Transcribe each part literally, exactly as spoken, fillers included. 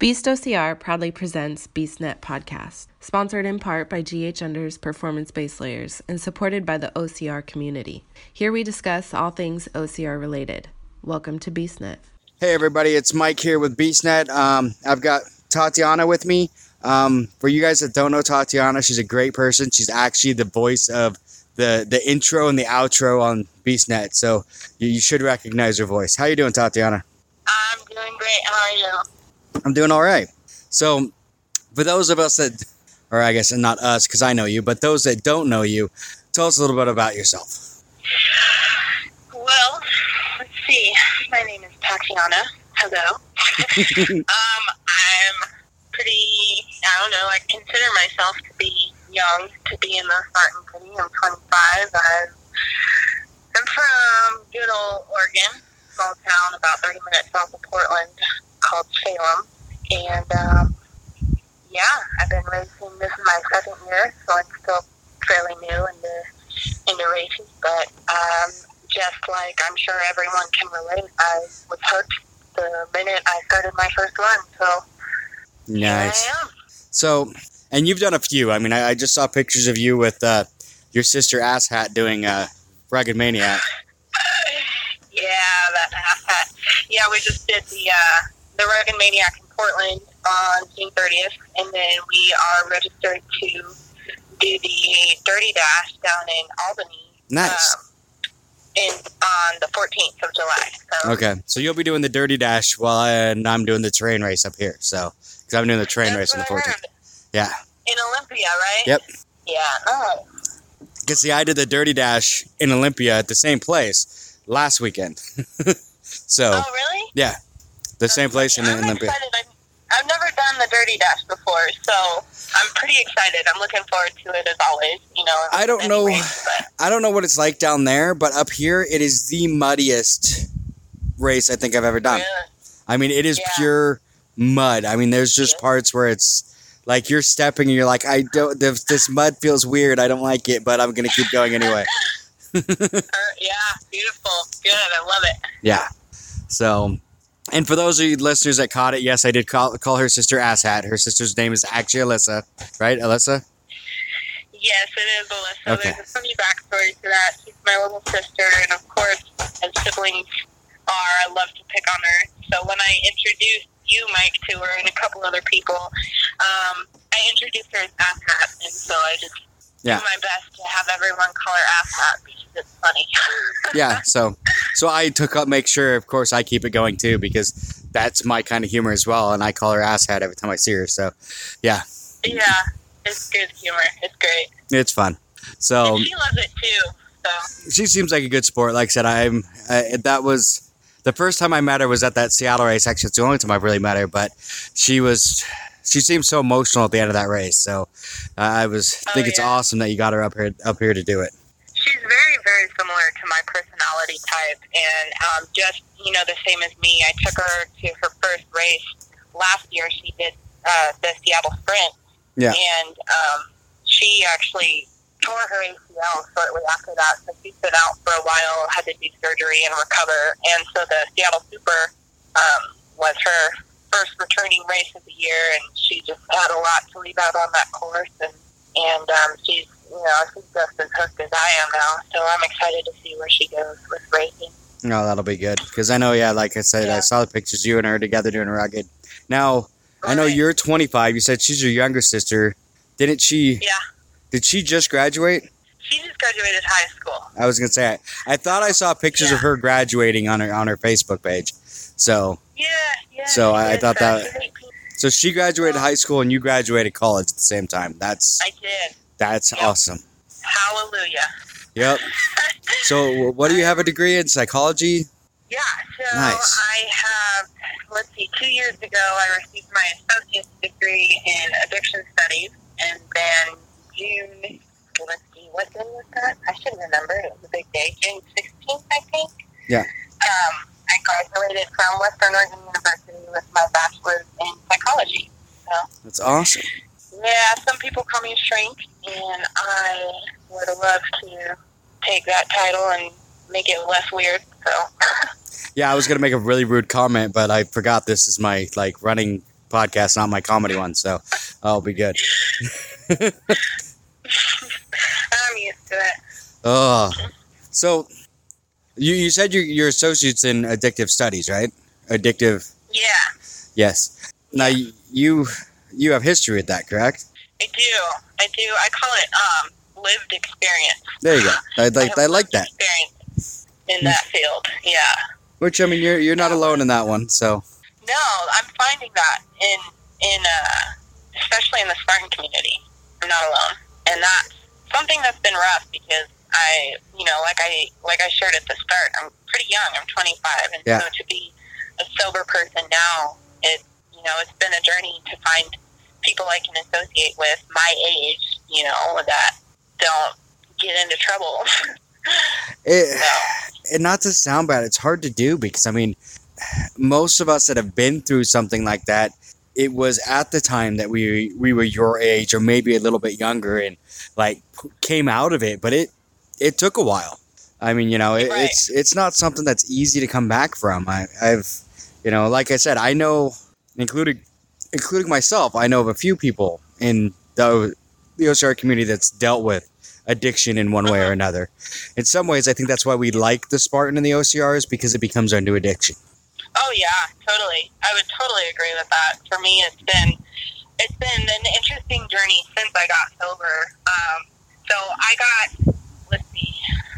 Beast O C R proudly presents BeastNet Podcast, sponsored in part by G H Under's Performance Base Layers and supported by the O C R community. Here we discuss all things O C R related. Welcome to BeastNet. Hey everybody, it's Mike here with BeastNet. Um, I've got Tatiana with me. Um, for you guys that don't know Tatiana, she's a great person. She's actually the voice of the, the intro and the outro on BeastNet, so you, you should recognize her voice. How you doing, Tatiana? I'm doing great. How are you? I'm doing all right. So, for those of us that, or I guess not us, because I know you, but those that don't know you, tell us a little bit about yourself. Well, let's see. My name is Tatiana. Hello. um, I'm pretty, I don't know, I consider myself to be young to be in the Spartan City. I'm twenty-five. I'm, I'm from good old Oregon, small town about thirty minutes south of Portland, called Salem, and um, yeah, I've been racing. This is my second year, so I'm still fairly new into into racing. But um, just like I'm sure everyone can relate, I was hooked the minute I started my first run. So Nice. here I am. So, and you've done a few. I mean, I, I just saw pictures of you with uh, your sister Asshat doing uh, Rugged Maniac. Yeah, that hat. Yeah, we just did the uh, the Rugged Maniac in Portland on June thirtieth, and then we are registered to do the Dirty Dash down in Albany. Nice. Um, in on the fourteenth of July. So. Okay, so you'll be doing the Dirty Dash while I, and I'm doing the train race up here. So, because I'm doing the train That's race on the what I fourteenth. heard. Yeah. In Olympia, right? Yep. Yeah. Oh. Because see, I did the Dirty Dash in Olympia at the same place last weekend. so, Oh, really? yeah, the same place in, I'm in Olympia. excited. I've, I've never done the Dirty Dash before, so I'm pretty excited. I'm looking forward to it as always. You know. I don't any know. race, but- I don't know what it's like down there, but up here it is the muddiest race I think I've ever done. Really? I mean, it is Yeah. pure mud. I mean, there's just Yeah. parts where it's like you're stepping and you're like, I don't. This, this mud feels weird. I don't like it, but I'm gonna keep going anyway. Uh, yeah, beautiful. Good. I love it. Yeah. So, and for those of you listeners that caught it, yes, I did call call her sister Asshat. Her sister's name is actually Alyssa, right? Alyssa? Yes, it is, Alyssa. Okay. There's a funny backstory to that. She's my little sister, and of course, as siblings are, I love to pick on her. So when I introduced you, Mike, to her and a couple other people, um, I introduced her as Asshat, and so I just Yeah. do my best to have everyone call her Asshat because it's funny. Yeah. So, so I took up, make sure, of course, I keep it going too because that's my kind of humor as well, and I call her Asshat every time I see her. So, yeah, Yeah, it's good humor. It's great. it's fun. So. And she loves it too. So She seems like a good sport. Like I said, I'm. Uh, that was the first time I met her was at that Seattle race. Actually, it's the only time I've really met her. But she was. She seemed so emotional at the end of that race. So uh, I was. Oh, think it's yeah. awesome that you got her up here up here to do it. she's very, very similar to my personality type, and um, just, you know, the same as me. I took her to her first race last year. She did uh, the Seattle Sprint, Yeah. and um, she actually tore her A C L shortly after that, so she's been out for a while, had to do surgery and recover, and so the Seattle Super um, was her first returning race of the year, and she just had a lot to leave out on that course, and, and um, she's, you know, she's just as hooked as I am now, so I'm excited to see where she goes with racing. No, that'll be good because I know. Yeah, like I said, Yeah. I saw the pictures you and her together doing Rugged. Now I know Right. you're twenty-five. You said she's your younger sister. Didn't she? Yeah, Did she just graduate? she just graduated high school. I was gonna say. I, I thought I saw pictures Yeah. of her graduating on her on her Facebook page. So. Yeah, yeah. So she I is, thought uh, that- she's eighteen. So she graduated high school and you graduated college at the same time. That's I did. that's Yep. awesome. Hallelujah. Yep. So what do you have a degree in psychology? Yeah, so Nice. I have, let's see, two years ago I received my associate's degree in addiction studies, and then June, let's see, what day was that? I should remember, it was a big day, June sixteenth, I think. Yeah. Um, I graduated from Western Oregon University with my bachelor's in psychology. So, That's awesome. yeah, some people call me a shrink, and I would love to take that title and make it less weird, so... Yeah, I was gonna make a really rude comment, but I forgot this is my like running podcast, not my comedy one, so I'll be good. I'm used to it. Oh, so you you said you're, you're associates in addictive studies, right? Addictive. Yeah, Yes. Now you you have history with that, correct? I do. I do. I call it um, lived experience. There you go. I like I, have like lived that. experience in that field. Yeah. Which I mean, you're you're not alone in that one. So No, I'm finding that in in uh, especially in the Spartan community. I'm not alone, and that's something that's been rough because I, you know, like I like I shared at the start, I'm pretty young. I'm twenty-five, and Yeah. so to be a sober person now, it you know, it's been a journey to find people I can associate with my age, you know, that don't get into trouble. it, So, and not to sound bad, it's hard to do because I mean, most of us that have been through something like that, it was at the time that we we were your age or maybe a little bit younger and like came out of it, but it it took a while. I mean, you know, it, Right. it's it's not something that's easy to come back from. I, I've, you know, like I said, I know, including including myself, I know of a few people in the the O C R community that's dealt with addiction in one way or another. In some ways, I think that's why we like the Spartan and the O C Rs because it becomes our new addiction. oh yeah, totally. I would totally agree with that. For me, it's been it's been an interesting journey since I got sober. Um, so I got let's see,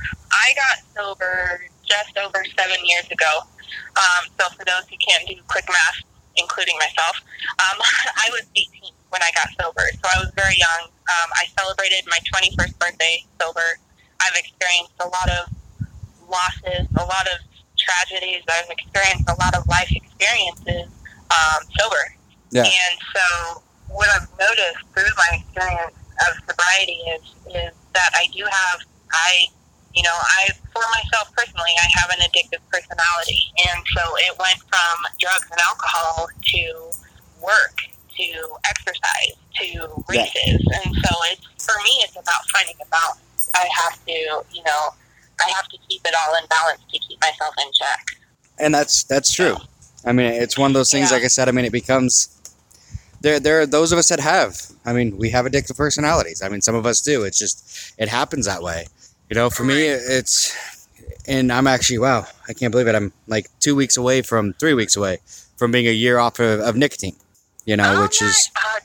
I got sober just over seven years ago. Um, so for those who can't do quick math, including myself, um, I was eighteen when I got sober. So I was very young. Um, I celebrated my twenty-first birthday sober. I've experienced a lot of losses, a lot of tragedies. I've experienced a lot of life experiences um, sober. Yeah. And so what I've noticed through my experience of sobriety is, is that I do have, I, you know, I, for myself personally, I have an addictive personality. And so it went from drugs and alcohol to work, to exercise, to races. Yeah. And so it's, for me, it's about finding a balance. I have to, you know, I have to keep it all in balance to keep myself in check. And that's that's true. I mean, it's one of those things, Yeah. like I said, I mean, it becomes, there, there are those of us that have, I mean, we have addictive personalities. I mean, some of us do. It's just, it happens that way. You know, for me, it's, and I'm actually, wow, I can't believe it. I'm like two weeks away from, three weeks away from being a year off of, of nicotine, you know, oh, which my, is, uh,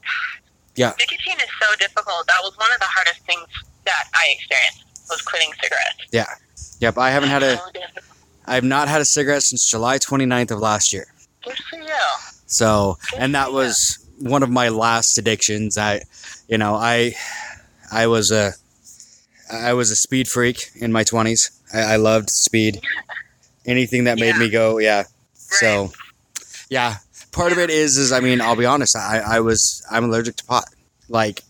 yeah. Nicotine is so difficult. That was one of the hardest things that I experienced, was quitting cigarettes. Yeah. Yep. I haven't had a, So difficult. I've not had a cigarette since July twenty-ninth of last year. Good for you. So, Good and that for was one of my last addictions. I, you know, I, I was a, I was a speed freak in my twenties. I, I loved speed. Anything that made Yeah. me go, yeah. Right. So, yeah. Part of it is, is I mean, I'll be honest. I, I was, I'm allergic to pot. Like,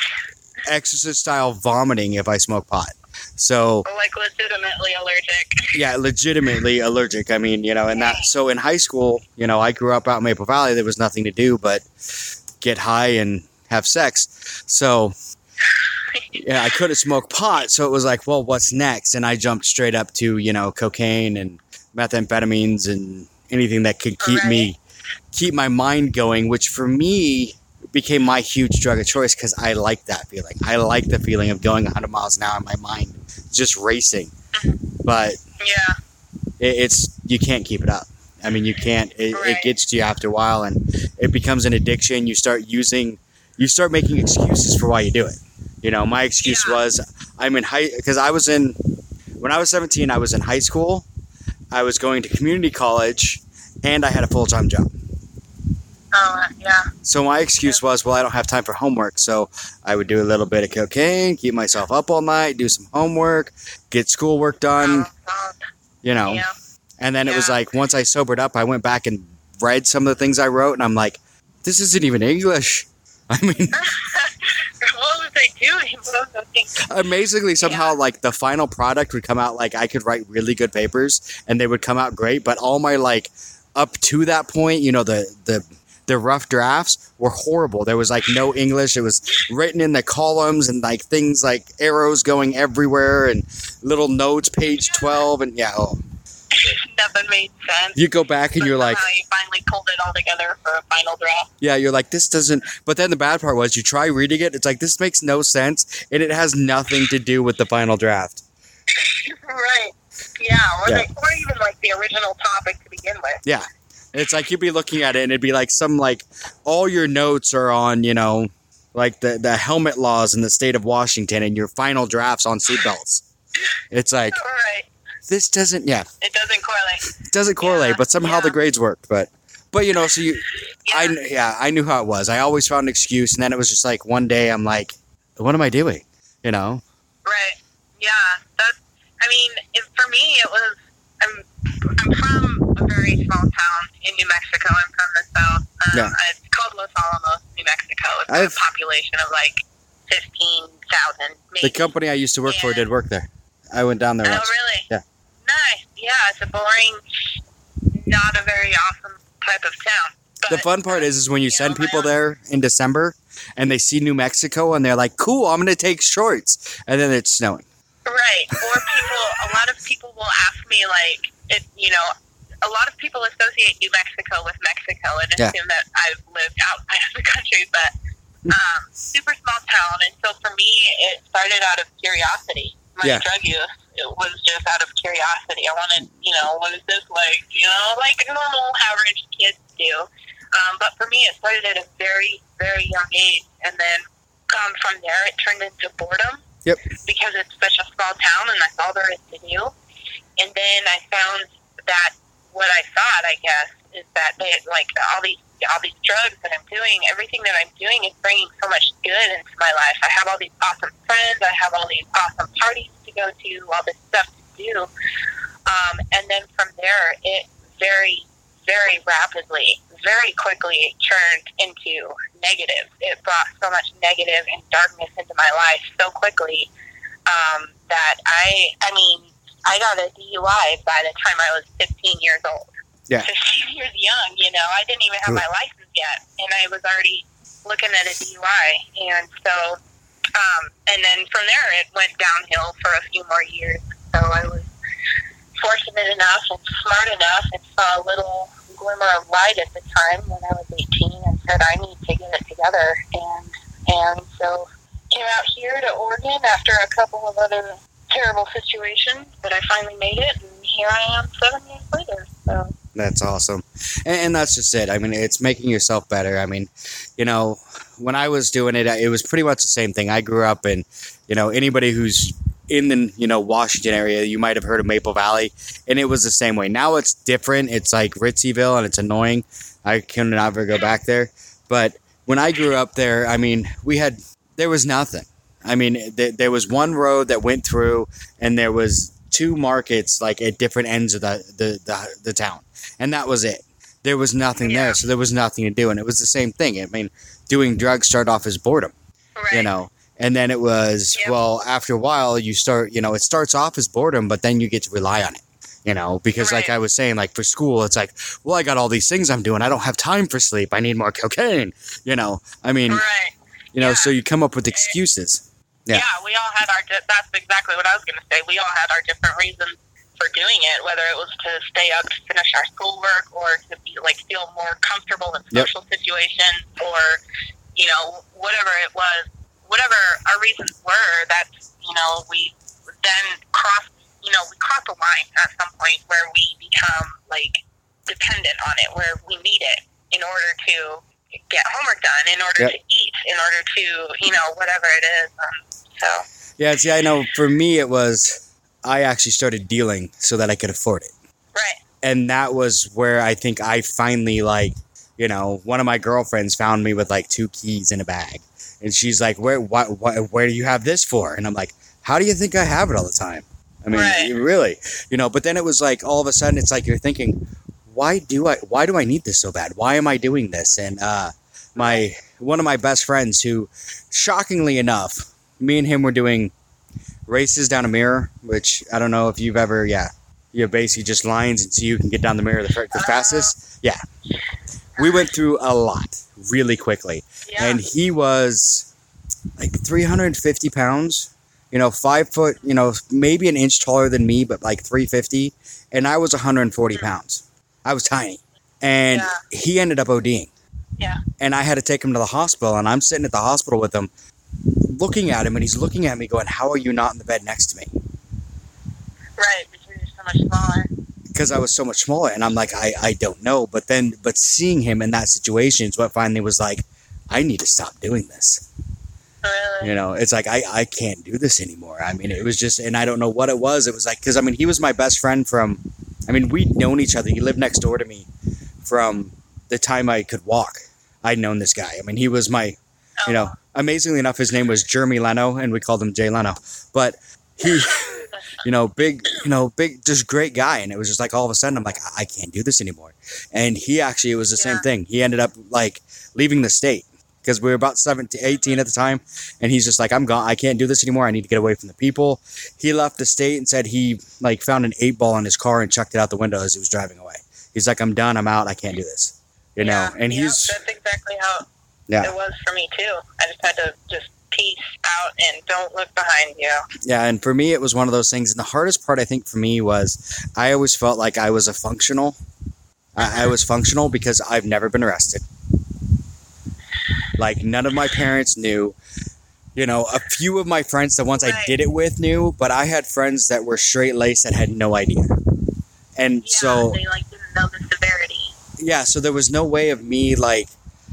exorcist style vomiting if I smoke pot. So, Like legitimately allergic. yeah, legitimately allergic. I mean, you know, and that, so in high school, you know, I grew up out in Maple Valley. There was nothing to do but get high and have sex. So, yeah, I couldn't smoke pot. So it was like, well, what's next? And I jumped straight up to, you know, cocaine and methamphetamines and anything that could keep Right. me, keep my mind going, which for me became my huge drug of choice because I like that feeling. I like the feeling of going one hundred miles an hour in my mind, just racing. But Yeah. it, it's, you can't keep it up. I mean, you can't, it, Right. it gets to you after a while and it becomes an addiction. You start using, you start making excuses for why you do it. You know, my excuse Yeah. was I'm in high, because I was in, when I was seventeen, I was in high school, I was going to community college, and I had a full-time job. Oh, yeah. So my excuse was, well, I don't have time for homework. So I would do a little bit of cocaine, keep myself up all night, do some homework, get schoolwork done, Oh, God. you know. Yeah. And then it was Yeah. like, once I sobered up, I went back and read some of the things I wrote, and I'm like, this isn't even English. I mean, What was I doing? What was I thinking? amazingly, somehow, Yeah. like, the final product would come out, like, I could write really good papers, and they would come out great, but all my, like, up to that point, you know, the, the, the rough drafts were horrible. There was, like, no English. It was written in the columns and, like, things like arrows going everywhere and little notes, page twelve, and, yeah, oh. nothing made sense. You go back and But you're like, somehow you finally pulled it all together for a final draft. yeah, you're like, this doesn't, but then the bad part was you try reading it, it's like, this makes no sense, and it has nothing to do with the final draft. Right. Yeah, or, Yeah. The, or even like the original topic to begin with. Yeah. It's like you'd be looking at it and it'd be like some like all your notes are on, you know, like the, the helmet laws in the state of Washington and your final drafts on seatbelts. It's like Right. this doesn't yeah, It doesn't correlate. it doesn't correlate, Yeah, but somehow yeah. the grades worked. But but you know, so you Yeah. I kn- yeah, I knew how it was. I always found an excuse, and then it was just like one day I'm like, what am I doing? You know? Right. Yeah. That's. I mean, it, for me, it was. I'm. I'm from a very small town in New Mexico. I'm from the south. Um, Yeah. It's called Los Alamos, New Mexico. It's I've- a population of like fifteen thousand. The company I used to work for Yeah. did work there. I went down there Oh, once. really? Yeah. Nice. Yeah, it's a boring, not a very awesome type of town. But, The fun part is, is when you you send know, people my- there in December and they see New Mexico and they're like, cool, I'm going to take shorts. And then it's snowing. Right. Or people, a lot of people will ask me, like, it, you know, a lot of people associate New Mexico with Mexico and Yeah. assume that I've lived outside of the country, but um, super small town. And so for me, it started out of curiosity. My Yeah. drug use, it was just out of curiosity. I wanted, you know, what is this like? You know, like normal average kids do. Um, but for me, it started at a very, very young age. And then um, from there, it turned into boredom. Yep. Because it's such a small town and that's all there is to do. And then I found that what I thought, I guess, is that they like all these all these drugs that I'm doing, everything that I'm doing is bringing so much good into my life. I have all these awesome friends. I have all these awesome parties to go to, all this stuff to do. Um, and then from there, it very, very rapidly, very quickly turned into negative. It brought so much negative and darkness into my life so quickly um, that I, I mean, I got a D U I by the time I was fifteen years old. Yeah. fifteen years young, you know. I didn't even have my license yet, and I was already looking at a D U I. And so, um, and then from there, it went downhill for a few more years. So I was fortunate enough and smart enough and saw a little glimmer of light at the time when I was eighteen and said, I need to get it together. And, and so came out here to Oregon after a couple of other terrible situations, but I finally made it, and here I am seven years later. So That's awesome. And, and that's just it. I mean, it's making yourself better. I mean, you know, when I was doing it, it was pretty much the same thing. I grew up in, you know, anybody who's in the, you know, Washington area, you might have heard of Maple Valley, and it was the same way. Now it's different. It's like Ritzyville, and it's annoying. I can never go back there. But when I grew up there, I mean, we had, there was nothing. I mean, th- there was one road that went through, and there was two markets like at different ends of the, the, the, the town. And that was it. There was nothing Yeah. there, so there was nothing to do. And it was the same thing. I mean, doing drugs started off as boredom, right. you know. And then it was, Yep. well, after a while, you start, you know, it starts off as boredom, but then you get to rely on it, you know, because like Right. I was saying, like for school, it's like, well, I got all these things I'm doing. I don't have time for sleep. I need more cocaine, you know. I mean, Right. you know, Yeah. so you come up with excuses. Yeah. Yeah, we all had our, di- that's exactly what I was going to say. We all had our different reasons for doing it, whether it was to stay up to finish our schoolwork or to be like feel more comfortable in Yep. social situations or, you know, whatever it was, whatever our reasons were, that's, you know, we then cross, you know, we cross a line at some point where we become like dependent on it, where we need it in order to get homework done, in order Yep. to eat, in order to, you know, whatever it is. Um, so, Yeah, see, I know for me, it was, I actually started dealing so that I could afford it. right. And that was where I think I finally, like, you know, one of my girlfriends found me with like two keys in a bag. And she's like, where, what, what, where do you have this for? And I'm like, how do you think I have it all the time? I mean, Right. really, you know, but then it was like, all of a sudden, it's like, you're thinking, why do I, why do I need this so bad? Why am I doing this? And, uh, my, one of my best friends who, shockingly enough, me and him were doing races down a mirror, which I don't know if you've ever, yeah, you have basically just lines and so you can get down the mirror the, the fastest. Yeah. We went through a lot really quickly. Yeah. And he was like three hundred fifty pounds you know, five foot, you know, maybe an inch taller than me, but like three fifty. And I was one hundred forty pounds. I was tiny. And Yeah. he ended up ODing. Yeah. And I had to take him to the hospital. And I'm sitting at the hospital with him, looking at him. And he's looking at me going, how are you not in the bed next to me? Right, because you're so much smaller. Because I was so much smaller. And I'm like, I, I don't know. But then, but seeing him in that situation is what finally was like, I need to stop doing this. Really? You know, it's like, I, I can't do this anymore. I mean, it was just, and I don't know what it was. It was like, because I mean, he was my best friend from, I mean, we'd known each other. He lived next door to me from the time I could walk. I'd known this guy. I mean, he was my, you know, amazingly enough, his name was Jeremy Leno, and we called him Jay Leno. But he, you know, big, you know, big, just great guy. And it was just like, all of a sudden, I'm like, I can't do this anymore. And he actually, it was the Yeah. same thing. He ended up like leaving the state. Because we were about seventeen, eighteen at the time. And he's just like, I'm gone. I can't do this anymore. I need to get away from the people. He left the state and said he like found an eight ball in his car and chucked it out the window as he was driving away. He's like, I'm done. I'm out. I can't do this. You know? Yeah, And yeah, he's, that's exactly how yeah. it was for me too. I just had to just peace out and don't look behind you. Yeah. And for me, it was one of those things. And the hardest part, I think, for me was I always felt like I was a functional. I, I was functional because I've never been arrested. Like, none of my parents knew. You know, a few of my friends, the ones I Right. did it with, knew, but I had friends that were straight laced that had no idea. And Yeah, so, they like didn't know the severity. yeah, so there was no way of me, like,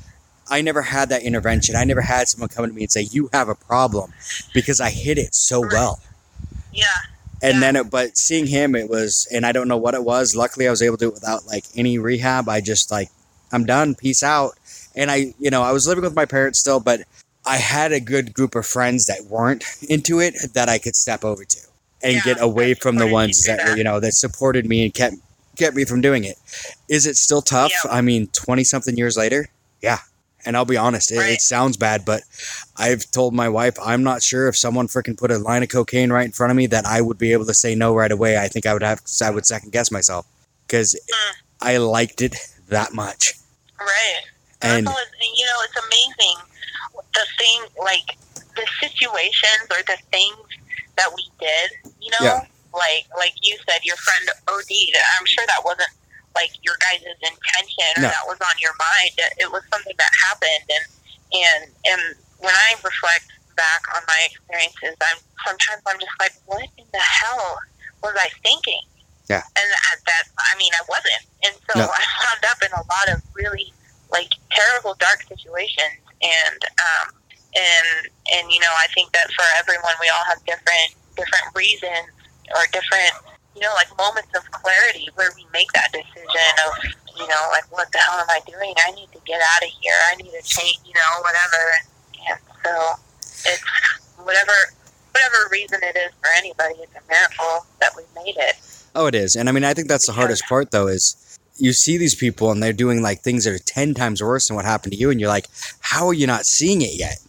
I never had that intervention. I never had someone come to me and say, you have a problem, because I hid it so Right. well. Yeah. And Yeah. then, it, but seeing him, it was, and I don't know what it was. Luckily, I was able to do it without, like, any rehab. I just, like, I'm done. Peace out. And I, you know, I was living with my parents still, but I had a good group of friends that weren't into it that I could step over to and Yeah, get away that from the supported you ones through that, that. were, you know, that supported me and kept kept me from doing it. Is it still tough? Yeah. I mean, twenty something years later, yeah. And I'll be honest, it, Right. it sounds bad, but I've told my wife I'm not sure if someone freaking put a line of cocaine right in front of me that I would be able to say no right away. I think I would have, I would second guess myself because Mm. I liked it that much. Right. And That's all, you know, it's amazing the thing, like the situations or the things that we did. You know, Yeah. like like you said, your friend OD'd. I'm sure that wasn't like your guys' intention or No. that was on your mind. It, it was something that happened, and and and when I reflect back on my experiences, I'm sometimes I'm just like, what in the hell was I thinking? Yeah. And that, that I mean, I wasn't, and so No. I wound up in a lot of really like terrible, dark situations, and um, and and you know, I think that for everyone, we all have different different reasons or different, you know, like moments of clarity where we make that decision of, you know, like, what the hell am I doing? I need to get out of here. I need to change, you know, whatever. And so it's whatever whatever reason it is for anybody, it's a miracle that we made it. oh, it is. And I mean, I think that's the hardest part though is you see these people and they're doing like things that are ten times worse than what happened to you. And you're like, how are you not seeing it yet?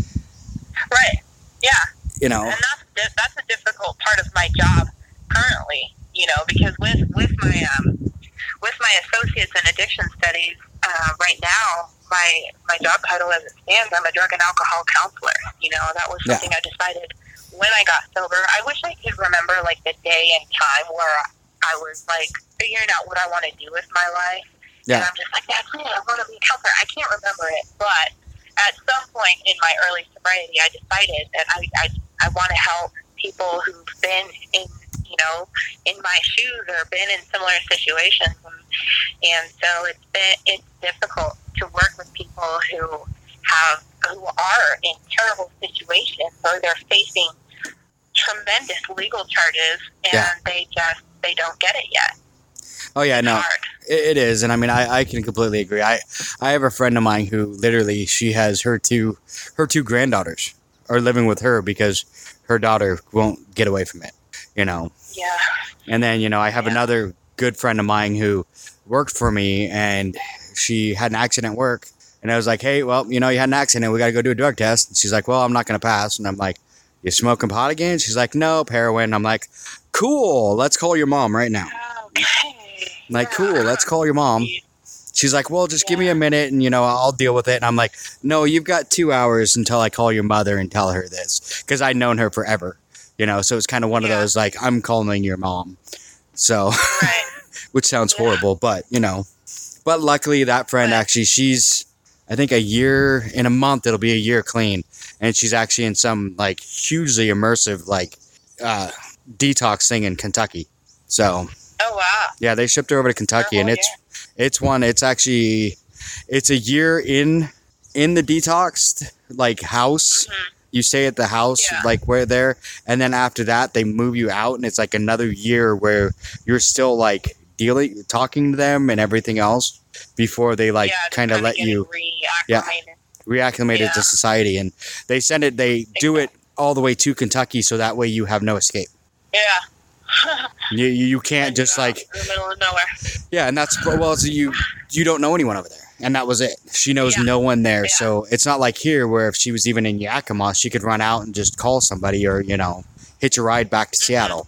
Right. Yeah. You know? And that's di- that's a difficult part of my job currently, you know, because with with my um with my associates in addiction studies, uh, right now my my job title as it stands, I'm a drug and alcohol counselor. You know, that was Yeah. something I decided when I got sober. I wish I could remember like the day and time where I was like figuring out what I want to do with my life. And Yeah. I'm just like, that's it, I want to be a counselor. I can't remember it, but at some point in my early sobriety, I decided that I I, I want to help people who've been in, you know, in my shoes or been in similar situations, and, and so it's been it's difficult to work with people who have who are in terrible situations or they're facing tremendous legal charges and Yeah. they just they don't get it yet. Oh yeah, It's no, hard. it, it is. And I mean, I, I can completely agree. I, I have a friend of mine who literally, she has her two, her two granddaughters are living with her because her daughter won't get away from it, you know? Yeah. And then, you know, I have Yeah. another good friend of mine who worked for me and she had an accident at work. And I was like, hey, well, you know, you had an accident. We got to go do a drug test. And she's like, well, I'm not going to pass. And I'm like, you smoking pot again? She's like, no, heroin. I'm like, cool. Let's call your mom right now. Okay. Like, cool. Let's call your mom. She's like, well, just Yeah. give me a minute and, you know, I'll deal with it. And I'm like, no, you've got two hours until I call your mother and tell her this. Because I'd known her forever, you know. So it's kind of one Yeah. of those, like, I'm calling your mom. So, Right. which sounds Yeah. horrible, but, you know. But luckily, that friend Right. actually, she's, I think a year, in a month, it'll be a year clean. And she's actually in some, like, hugely immersive, like, uh, detox thing in Kentucky. So, Oh, wow. yeah, they shipped her over to Kentucky, Oh, and it's it's one. It's actually it's a year in in the detoxed like house. Mhm. You stay at the house Yeah. like where there, and then after that they move you out, and it's like another year where you're still like dealing, talking to them, and everything else before they like Yeah, just kind of kinda let getting you reacclimated. reacclimated Yeah. to society. And they send it. They do it all the way to Kentucky, so that way you have no escape. Yeah. You you, you can't And just you're out like. in the middle of nowhere. Yeah, and that's well, so you you don't know anyone over there, and that was it. She knows Yeah. no one there, Yeah. so it's not like here where if she was even in Yakima, she could run out and just call somebody or you know hitch a ride back to Seattle.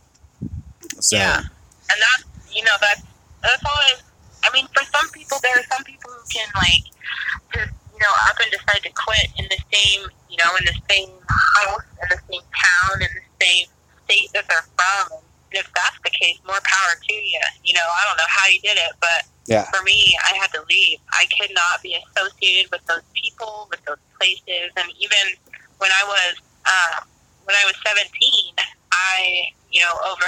So Yeah. And that's, you know, that's, that's always, I mean, for some people, there are some people who can, like, just, you know, up and decide to quit in the same, you know, in the same house, in the same town, in the same state that they're from. And if that's the case, more power to you. You know, I don't know how you did it, but yeah, for me, I had to leave. I could not be associated with those people, with those places. And even when I was, uh, when I was seventeen, I, you know, over,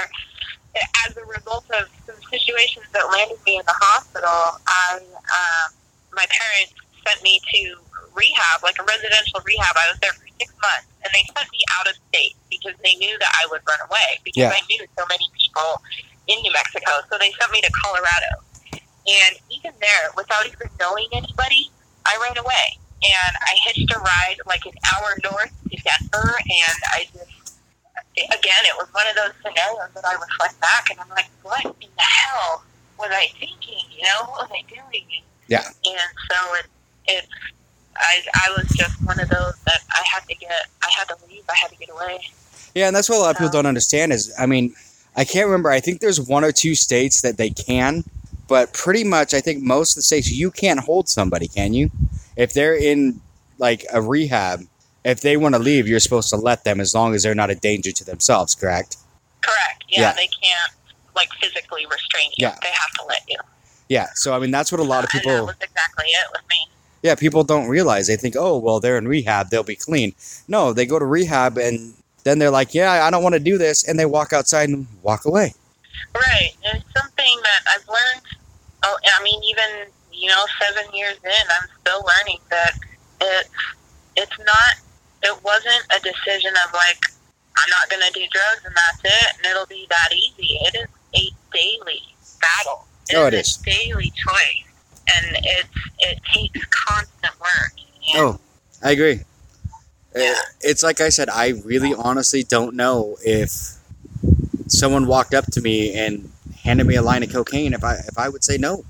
as a result of some situations that landed me in the hospital, I, um, my parents sent me to rehab, like a residential rehab. I was there for six months, and they sent me out of state because they knew that I would run away because Yeah. I knew so many people in New Mexico. So they sent me to Colorado. And even there, without even knowing anybody, I ran away. And I hitched a ride like an hour north to Denver, and I just, again, it was one of those scenarios that I reflect back, and I'm like, what in the hell was I thinking? You know, what was I doing? Yeah. And so it, it's, I, I was just one of those that I had to get, I had to leave, I had to get away. yeah, and that's what a lot of people So- don't understand is, I mean, I can't remember. I think there's one or two states that they can, but pretty much I think most of the states you can't hold somebody, can you? If they're in like a rehab, if they want to leave, you're supposed to let them as long as they're not a danger to themselves, correct? Correct. Yeah, Yeah. they can't, like, physically restrain you. Yeah. They have to let you. Yeah, so I mean that's what a lot of And that people was exactly it with me. yeah, people don't realize. They think, "Oh, well, they're in rehab, they'll be clean." No, they go to rehab and then they're like, "Yeah, I don't want to do this," and they walk outside and walk away. Right. And something that I've learned, oh, I mean, even, you know, seven years in, I'm still learning that it, it's not, it wasn't a decision of like, I'm not going to do drugs and that's it, and it'll be that easy. It is a daily battle. Oh, it a is. daily choice. And it's, it takes constant work. And Oh, I agree. Yeah. Uh, It's like I said, I really honestly don't know if someone walked up to me and handed me a line of cocaine if I if I would say no.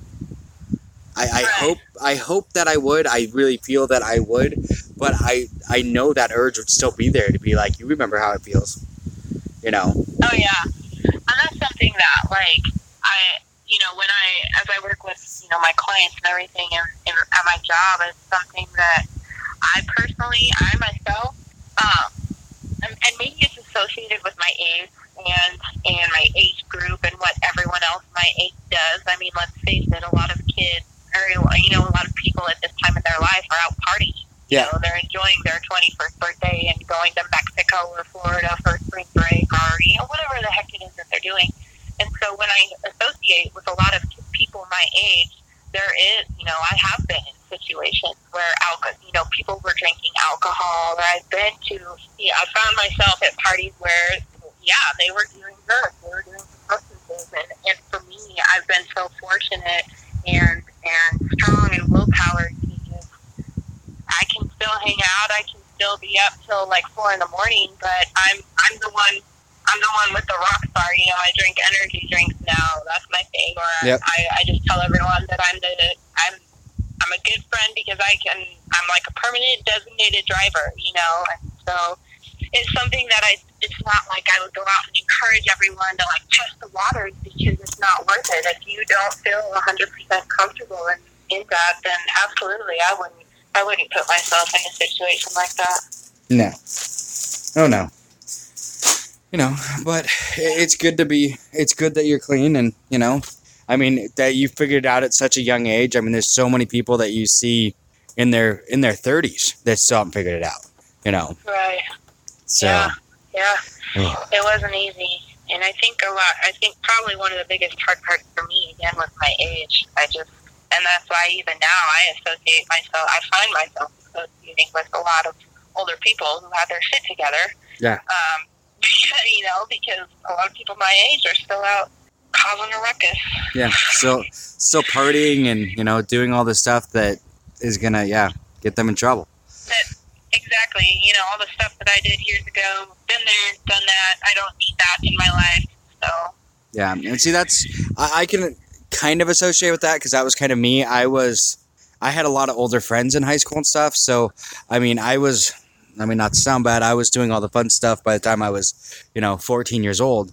I, I Right. hope I hope that I would. I really feel that I would, but I I know that urge would still be there to be like, you remember how it feels, you know? Oh yeah, and that's something that, like, I, you know, when I, as I work with, you know, my clients and everything, and, and at my job, it's something that I personally, I myself, um, and, and maybe it's associated with my age and and my age group and what everyone else my age does. I mean, let's face it, a lot of kids, or you know, a lot of people at this time in their life are out partying. Yeah. You know, they're enjoying their twenty-first birthday and going to Mexico or Florida for spring break or, you know, whatever the heck it is that they're doing. And so when I associate with a lot of people my age, there is, you know, I have been in situations where alcohol, you know, people were drinking alcohol, or I've been to, you know, I found myself at parties where, yeah, they were doing drugs, they were doing substances. And, and for me, I've been so fortunate and, and strong and willpower to just, I can still hang out, I can still be up till like four in the morning, but I'm I'm the one I'm the one with the rock star. You know, I drink energy drinks now. That's my thing. Or Yep. I, I just tell everyone that I'm the I'm I'm a good friend because I can. I'm like a permanent designated driver. You know, and so it's something that I it's not like I would go out and encourage everyone to like test the waters, because it's not worth it. If you don't feel one hundred percent comfortable in, in that, then absolutely I wouldn't I wouldn't put myself in a situation like that. No. Oh no. You know, but it's good to be, it's good that you're clean, and, you know, I mean, that you figured it out at such a young age. I mean, there's so many people that you see in their, in their thirties that still haven't figured it out, you know? Right. So. Yeah. Yeah. Ugh. It wasn't easy. And I think a lot, I think probably one of the biggest hard parts for me, again, was my age. I just, and that's why even now I associate myself, I find myself associating with a lot of older people who have their shit together. Yeah. Um, you know, because a lot of people my age are still out causing a ruckus. Yeah, still, still partying and, you know, doing all the stuff that is gonna, yeah, get them in trouble. That, exactly. You know, all the stuff that I did years ago, been there, done that. I don't need that in my life. So. Yeah, and see, that's, I, I can kind of associate with that, because that was kind of me. I was, I had a lot of older friends in high school and stuff, so, I mean, I was, I mean, not to sound bad, I was doing all the fun stuff by the time I was, you know, fourteen years old.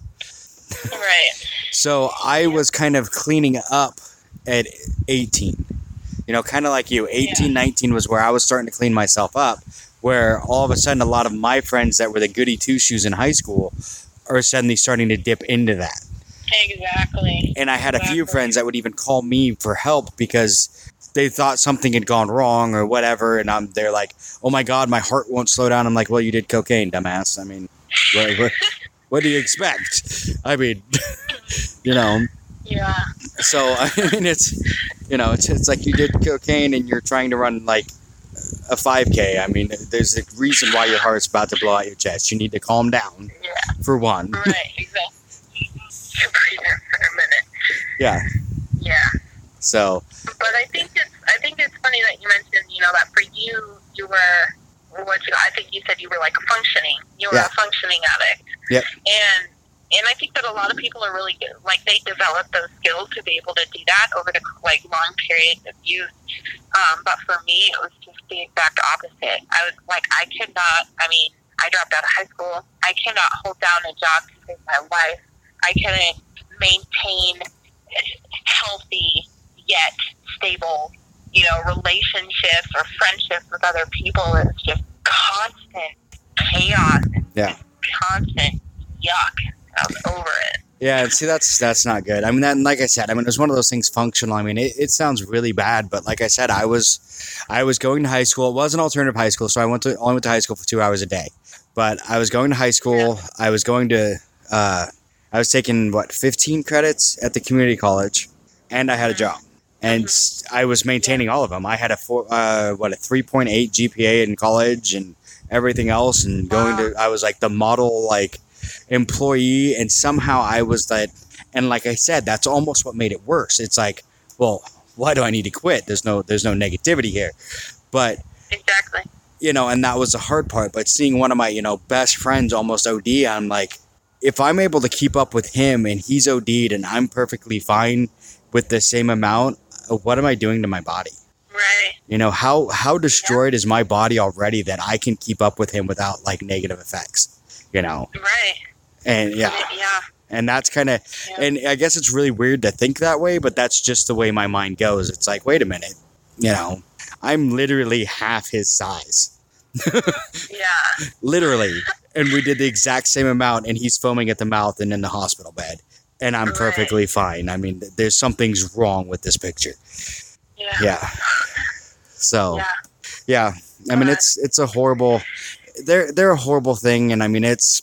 Right. So I was kind of cleaning up at eighteen. You know, kind of like you. eighteen, yeah. nineteen was where I was starting to clean myself up, where all of a sudden a lot of my friends that were the goody two-shoes in high school are suddenly starting to dip into that. Exactly. And I had exactly. a few friends that would even call me for help because they thought something had gone wrong or whatever, and I'm they're like, "Oh my God, my heart won't slow down." I'm like, "Well, you did cocaine, dumbass. I mean, what, what, what do you expect? I mean, you know." Yeah. So I mean, it's you know, it's it's like you did cocaine and you're trying to run like a five K. I mean, there's a reason why your heart's about to blow out your chest. You need to calm down. Yeah. For one. Right. Exactly. Breathe for a minute. Yeah. Yeah. So. But I think it's I think it's funny that you mentioned, you know, that for you you were what you I think you said you were like functioning. You were yeah. a functioning addict. Yep. And and I think that a lot of people are really good, like they develop those skills to be able to do that over the like long periods of use. Um, but for me, it was just the exact opposite. I was like, I could not. I mean, I dropped out of high school. I cannot hold down a job to save my life. I couldn't maintain healthy yet stable, you know, relationships or friendships with other people. It's just constant chaos and yeah. constant yuck. I was over it. Yeah, see, that's that's not good. I mean, that, like I said, I mean, it was one of those things functional. I mean, it, it sounds really bad, but like I said, I was I was going to high school. It was an alternative high school, so I went to only went to high school for two hours a day. But I was going to high school. Yeah. I was going to, uh, I was taking, what, fifteen credits at the community college, and I had a job. And mm-hmm. I was maintaining all of them. I had a, four, uh, what, a three point eight G P A in college and everything else, and going wow. to, I was like the model, like, employee, and somehow I was that, and like I said, that's almost what made it worse. It's like, well, why do I need to quit? There's no there's no negativity here. But exactly, you know, and that was the hard part. But seeing one of my, you know, best friends almost O D, I'm like, if I'm able to keep up with him and he's O D'd and I'm perfectly fine with the same amount, what am I doing to my body? Right. You know, how how destroyed yeah. is my body already that I can keep up with him without like negative effects? You know, right? And yeah, yeah, and that's kind of, yeah. and I guess it's really weird to think that way, but that's just the way my mind goes. It's like, wait a minute, you know, I'm literally half his size. Yeah, literally, and we did the exact same amount, and he's foaming at the mouth and in the hospital bed, and I'm right. perfectly fine. I mean, there's something's wrong with this picture. Yeah. Yeah. So. Yeah. Yeah. I mean, it's it's a horrible. They're they're a horrible thing, and I mean it's.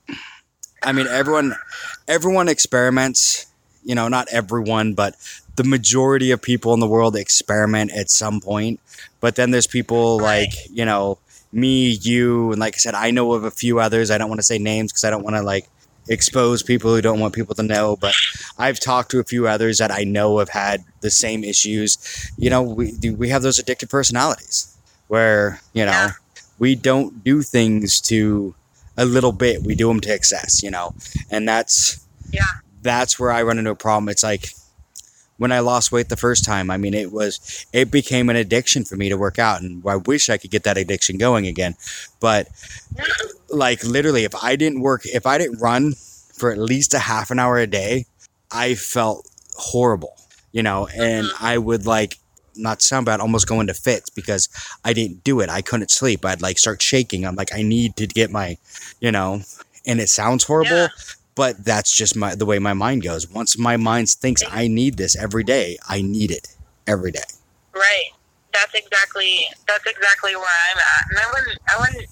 I mean everyone, everyone experiments. You know, not everyone, but the majority of people in the world experiment at some point. But then there's people like you know me, you, and like I said, I know of a few others. I don't want to say names because I don't want to like expose people who don't want people to know. But I've talked to a few others that I know have had the same issues. You know, we we have those addictive personalities where you know. Yeah. We don't do things to a little bit. We do them to excess, you know, and that's yeah. that's where I run into a problem. It's like when I lost weight the first time. I mean, it was, it became an addiction for me to work out, and I wish I could get that addiction going again. But like literally, if I didn't work, if I didn't run for at least a half an hour a day, I felt horrible, you know, and I would like, not sound bad, almost go into fits because I didn't do it. I couldn't sleep. I'd like start shaking. I'm like, I need to get my, you know, and it sounds horrible, yeah. But that's just my the way my mind goes. Once my mind thinks I need this every day, I need it every day. Right. That's exactly that's exactly where I'm at. And I wouldn't I wouldn't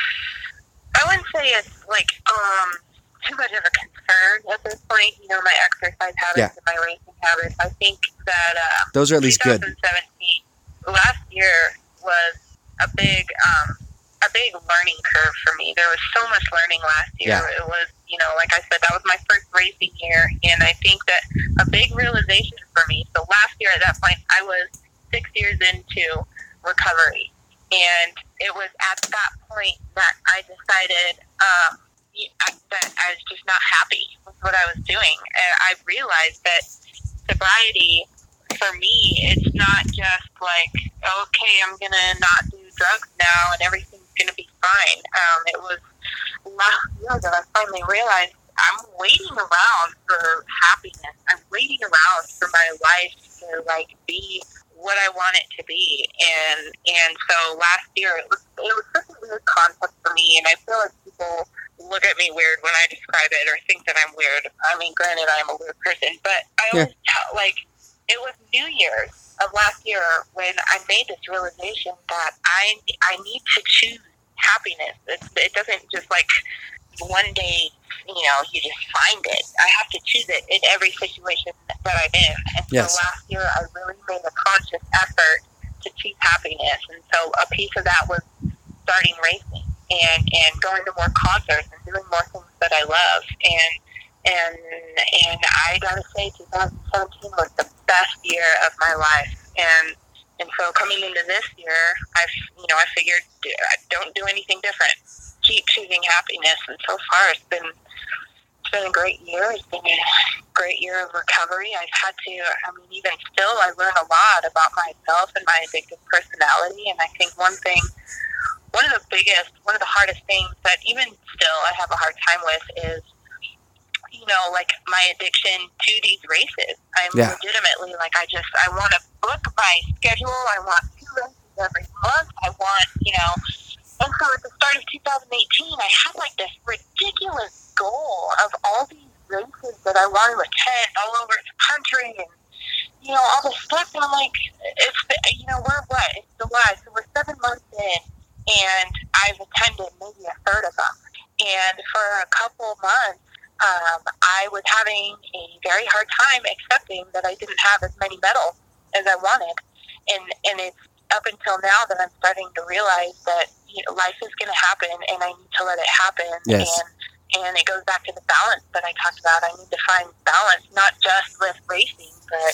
I wouldn't say it's like um too much of a concern at this point. You know, my exercise habits yeah. and my racing habits. I think that uh, those are at least good. twenty seventeen last year was a big um a big learning curve for me. There was so much learning last year. Yeah. It was, you know, like I said, that was my first racing year, and I think that a big realization for me. So last year at that point, I was six years into recovery, and it was at that point that I decided um, that I was just not happy with what I was doing. And I realized that sobriety, for me, it's not just like, okay, I'm going to not do drugs now and everything's going to be fine. Um, it was last year that I finally realized I'm waiting around for happiness. I'm waiting around for my life to like be what I want it to be. And and so last year it was it was such a weird concept for me, and I feel like people look at me weird when I describe it or think that I'm weird. I mean, granted, I'm a weird person, but I always yeah. tell, like, it was New Year's of last year when I made this realization that I I need to choose happiness. It, it doesn't just like one day, you know, you just find it. I have to choose it in every situation that I'm in. And yes. so last year I really made a conscious effort to choose happiness. And so a piece of that was starting racing and, and going to more concerts and doing more things that I love. And and and I gotta say twenty seventeen was the best year of my life. And And so coming into this year, I, you know, I figured don't do anything different. Keep choosing happiness. And so far, it's been it's been a great year. It's been a great year of recovery. I've had to, I mean, even still, I learn a lot about myself and my addictive personality. And I think one thing, one of the biggest, one of the hardest things that even still I have a hard time with is, you know, like my addiction to these races. I'm yeah. legitimately like, I just, I want to book my schedule. I want two races every month. I want, you know, and so at the start of two thousand eighteen, I had like this ridiculous goal of all these races that I want to attend all over the country and, you know, all this stuff. And I'm like, it's, you know, we're what? It's July. So we're seven months in and I've attended maybe a third of them. And for a couple months, Um, I was having a very hard time accepting that I didn't have as many medals as I wanted. And and it's up until now that I'm starting to realize that, you know, life is going to happen and I need to let it happen. Yes. And and it goes back to the balance that I talked about. I need to find balance, not just with racing, but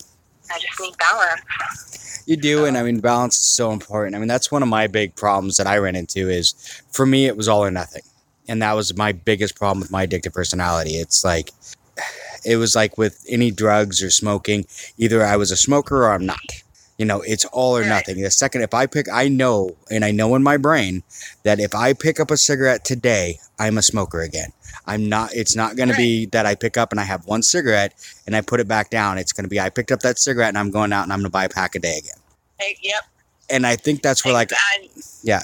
I just need balance. You do, and I mean, balance is so important. I mean, that's one of my big problems that I ran into is, for me, it was all or nothing. And that was my biggest problem with my addictive personality. It's like, it was like with any drugs or smoking, either I was a smoker or I'm not. You know, it's all or nothing. The second, if I pick, I know, and I know in my brain that if I pick up a cigarette today, I'm a smoker again. I'm not, it's not going to be that I pick up and I have one cigarette and I put it back down. It's going to be, I picked up that cigarette and I'm going out and I'm going to buy a pack a day again. Hey, yep. And I think that's where like, I, yeah,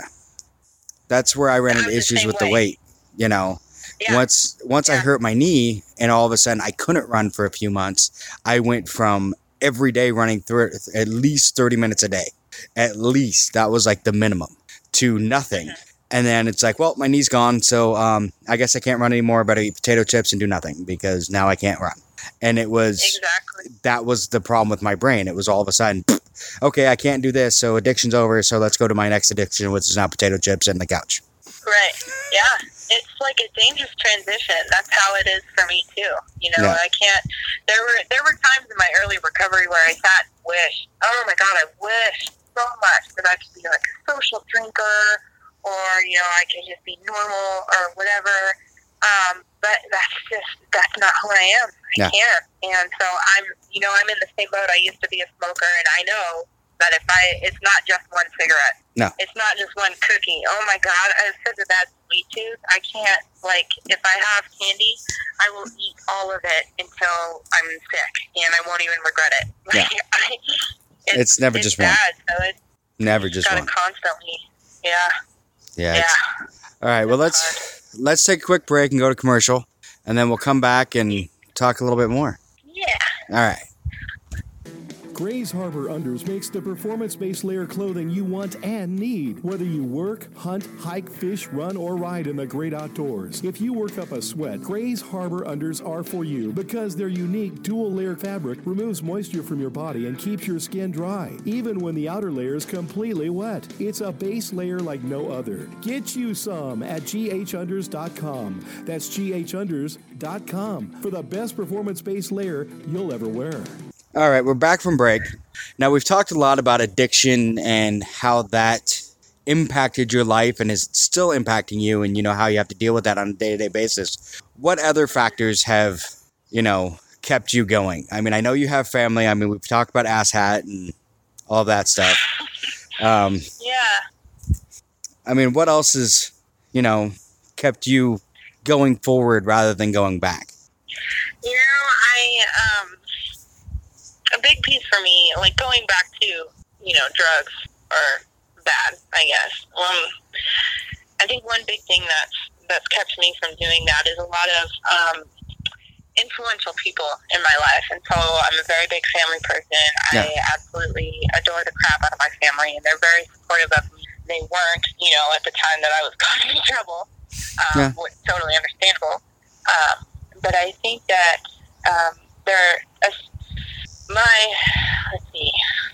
that's where I ran into issues with the weight. You know, yeah. once once yeah. I hurt my knee and all of a sudden I couldn't run for a few months, I went from every day running through it at least thirty minutes a day. At least that was like the minimum to nothing. Mm-hmm. And then it's like, well, my knee's gone. So um, I guess I can't run anymore, but I eat potato chips and do nothing because now I can't run. And it was exactly that was the problem with my brain. It was all of a sudden, okay, I can't do this. So addiction's over. So let's go to my next addiction, which is now potato chips and the couch. Right. Yeah. It's like a dangerous transition. That's how it is for me too. You know, yeah. I can't. There were there were times in my early recovery where I sat and wished, oh my God, I wish so much that I could be like a social drinker, or you know, I could just be normal or whatever. Um, but that's just, that's not who I am. I Yeah. can't. And so I'm, you know, I'm in the same boat. I used to be a smoker, and I know that if I, it's not just one cigarette. No. It's not just one cookie. Oh my God, I have such a bad sweet tooth. I can't, like, if I have candy, I will eat all of it until I'm sick, and I won't even regret it. Like, Yeah. I, It's it's, never it's just one. bad, so it's Never just gotta one. constantly, yeah, Yeah. yeah. it's- All right. Well, It's let's let's take a quick break and go to commercial, and then we'll come back and talk a little bit more. Yeah. All right. Grays Harbor Unders makes the performance-based layer clothing you want and need. Whether you work, hunt, hike, fish, run, or ride in the great outdoors. If you work up a sweat, Grays Harbor Unders are for you because their unique dual-layer fabric removes moisture from your body and keeps your skin dry, even when the outer layer is completely wet. It's a base layer like no other. Get you some at G H unders dot com. That's G H unders dot com for the best performance-based layer you'll ever wear. All right, we're back from break. Now, we've talked a lot about addiction and how that impacted your life and is still impacting you, and, you know, how you have to deal with that on a day-to-day basis. What other factors have, you know, kept you going? I mean, I know you have family. I mean, we've talked about Ass Hat and all that stuff. Um, Yeah. I mean, what else has, you know, kept you going forward rather than going back? You know, I, um, a big piece for me, like going back to, you know, drugs are bad, I guess. Um, I think one big thing that's, that's kept me from doing that is a lot of, um, influential people in my life. And so I'm a very big family person. Yeah. I absolutely adore the crap out of my family, and they're very supportive of me. They weren't, you know, at the time that I was causing trouble, um, Yeah. which is totally understandable. Um, but I think that, um, they're, a, my, let's see,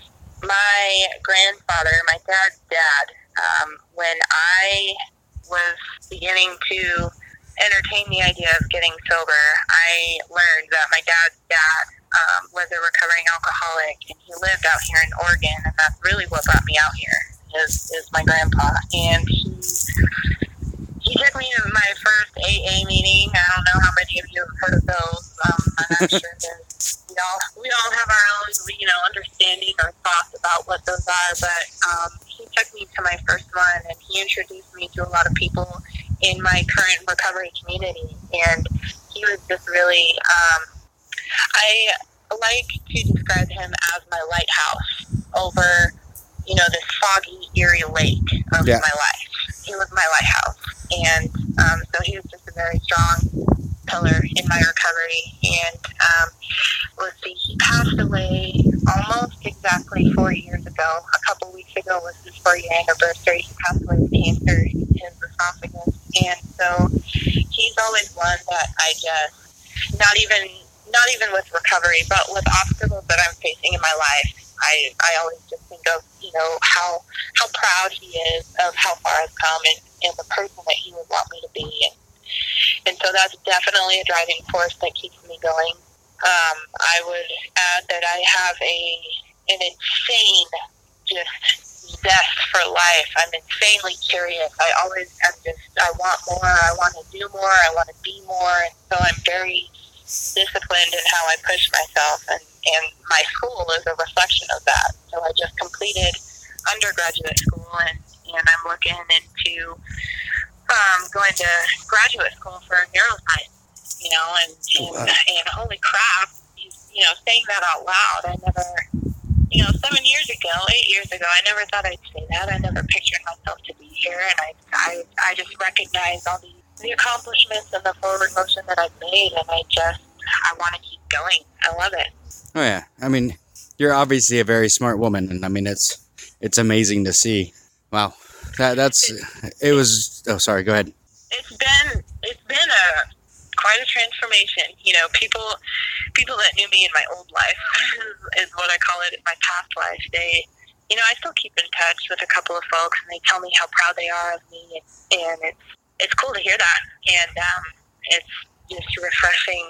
my grandfather, my dad's dad, um, when I was beginning to entertain the idea of getting sober, I learned that my dad's dad um, was a recovering alcoholic, and he lived out here in Oregon, and that's really what brought me out here, is, is my grandpa. And he he took me to my first A A meeting. I don't know how many of you have heard of those. Um, and I'm sure there's, we all we all have our own, you know, understanding or thoughts about what those are. But um, he took me to my first one, and he introduced me to a lot of people in my current recovery community. And he was just really, um, I like to describe him as my lighthouse over, you know, this foggy, eerie lake of Yeah. my life. He was my lighthouse. And um, so he was just a very strong pillar in my recovery. And um, let's see, he passed away almost exactly four years ago. A couple weeks ago was his four-year anniversary. He passed away with cancer in his esophagus. And so he's always one that I just, not even, not even with recovery, but with obstacles that I'm facing in my life, I, I always just think of, you know, how how proud he is of how far I've come, and, and the person that he would want me to be. And, and so that's definitely a driving force that keeps me going. Um, I would add that I have a an insane just zest for life. I'm insanely curious. I always am just, I want more. I want to do more. I want to be more. And so I'm very disciplined in how I push myself, and, and my school is a reflection of that. So I just completed undergraduate school, and, and I'm looking into um, going to graduate school for neuroscience, you know, and, and, Wow. and holy crap, you, you know, saying that out loud, I never, you know, seven years ago, eight years ago, I never thought I'd say that. I never pictured myself to be here, and I, I, I just recognize all the, the accomplishments and the forward motion that I've made, and I just, I want to keep going. I love it. Oh yeah, I mean, you're obviously a very smart woman, and I mean, it's it's amazing to see. Wow, that that's it was. Oh, sorry. Go ahead. It's been it's been a quite a transformation. You know, people people that knew me in my old life is, is what I call it in my past life. They, you know, I still keep in touch with a couple of folks, and they tell me how proud they are of me, and, and it's it's cool to hear that, and um, it's just refreshing